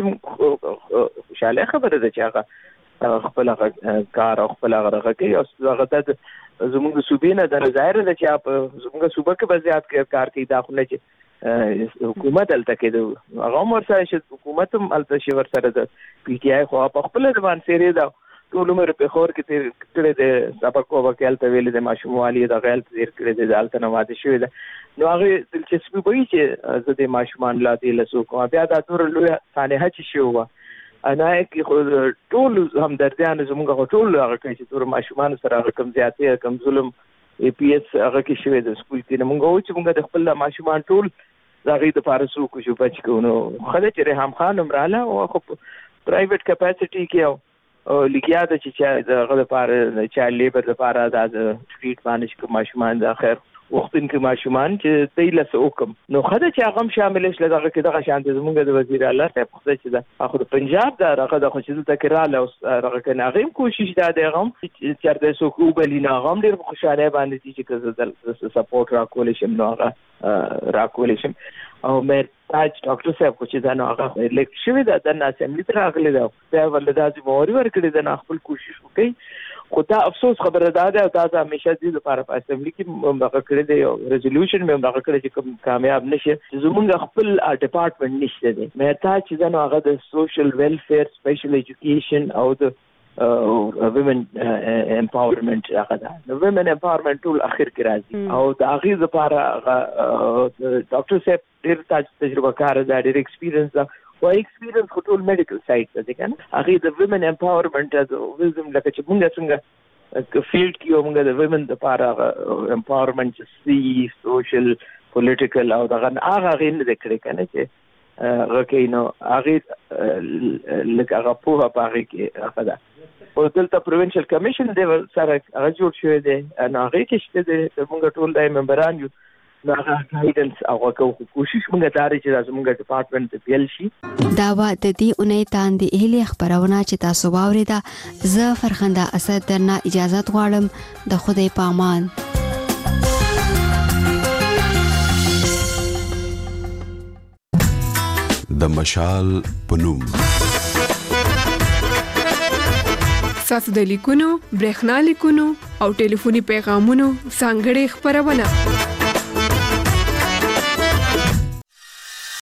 خوشاله خبره ده چې هغه خپل کار او خپل هغه کوي او هغه د زموږ صوبې نه د ظاهر ده چې زموږ صوبه کې بزیات کار کوي داخله چې حکومت الته کې هغه ورسره چې حکومت هم الته شي ورسره د پی ټی آی خو په خپل ځوان سیری دا ټول عمر په خور کې تل د سبق او وکیل ته ویل د ماشوموالي د غیل تیر کړی د الته نه واده شوی ده نو هغه دلچسپي وایي چې زه د ماشومان لا دي لسو کوم بیا دا تور لوی سانحه چې شو انا کې ټول همدردیان زموږ ټول هغه کوي چې تور ماشومان سره کم زیاتې کم ظلم ای پی ایس هغه کې شوی د سکول کې موږ و چې موږ د خپل ماشومان ټول زغې د فارسو کو شو بچ کو نو خله چې رحم خان عمراله او خو پرایویټ کیپاسټي کې او لګیا د چې دغه لپاره چا لیبر لپاره د سټریټ مانج کو ماشومان د اخر وختن کې ماشومان چې تیل سه حکم نو خدای چې هغه شامل شله دغه کې دغه شانت زمونږ د وزیر اعلی صاحب خدای چې دا اخو د پنجاب دا هغه د خوشیدو تکراله او هغه کنه هغه کوشش دا دی غم چې د سو کو بلینا غم ډیر خوشاله باندې چې د سپورټ را کول شم نو هغه را کول شم او مې تاج ډاکټر صاحب خو چې دا نو هغه الیکټ شوی دا د اسمبلی ته راغلی دا بیا ولدا چې موري ورکړي دا خپل کوشش وکړي خو دا افسوس خبره ده او دا همیشه دې لپاره په اسمبلی کې موږ کړی دی یو ریزولوشن موږ کړی چې کامیاب نشي زموږ خپل ډپارټمنټ نشته دی مې تا چې دا نو هغه د سوشل ویلفیر سپیشل ایجوکیشن او د women empowerment هغه دا women empowerment ټول اخر کې راځي او د هغه لپاره ډاکټر صاحب ډېر تجربه کار دا ډېر ایکسپیرینس دا او ایکسپیرینس ټول میډیکل سایت ته کنه هغه د women empowerment از وزم لکه چې موږ څنګه فیلډ کې موږ د women لپاره empowerment سی سوشل پولیټیکل او دا هغه غین ذکر کنه چې غکینو هغه لکه هغه په هغه کې هغه دا او دلته پروینشل کمیشن دی سره هغه جوړ شوی دی نو هغه کې شته د موږ ټول د ممبران یو نو هغه گایډنس او کوشش موږ داري چې زموږ ډپارټمنټ ته پیل شي دا و د دې اونۍ تاندې اهلي خبرونه چې تاسو واوریدا زه فرخنده اسد درنه اجازه غواړم د خدای پامان د مشال پنوم ساسو د لیکونو برېښنا لیکونو او ټلیفوني پیغامونو څنګه خبرونه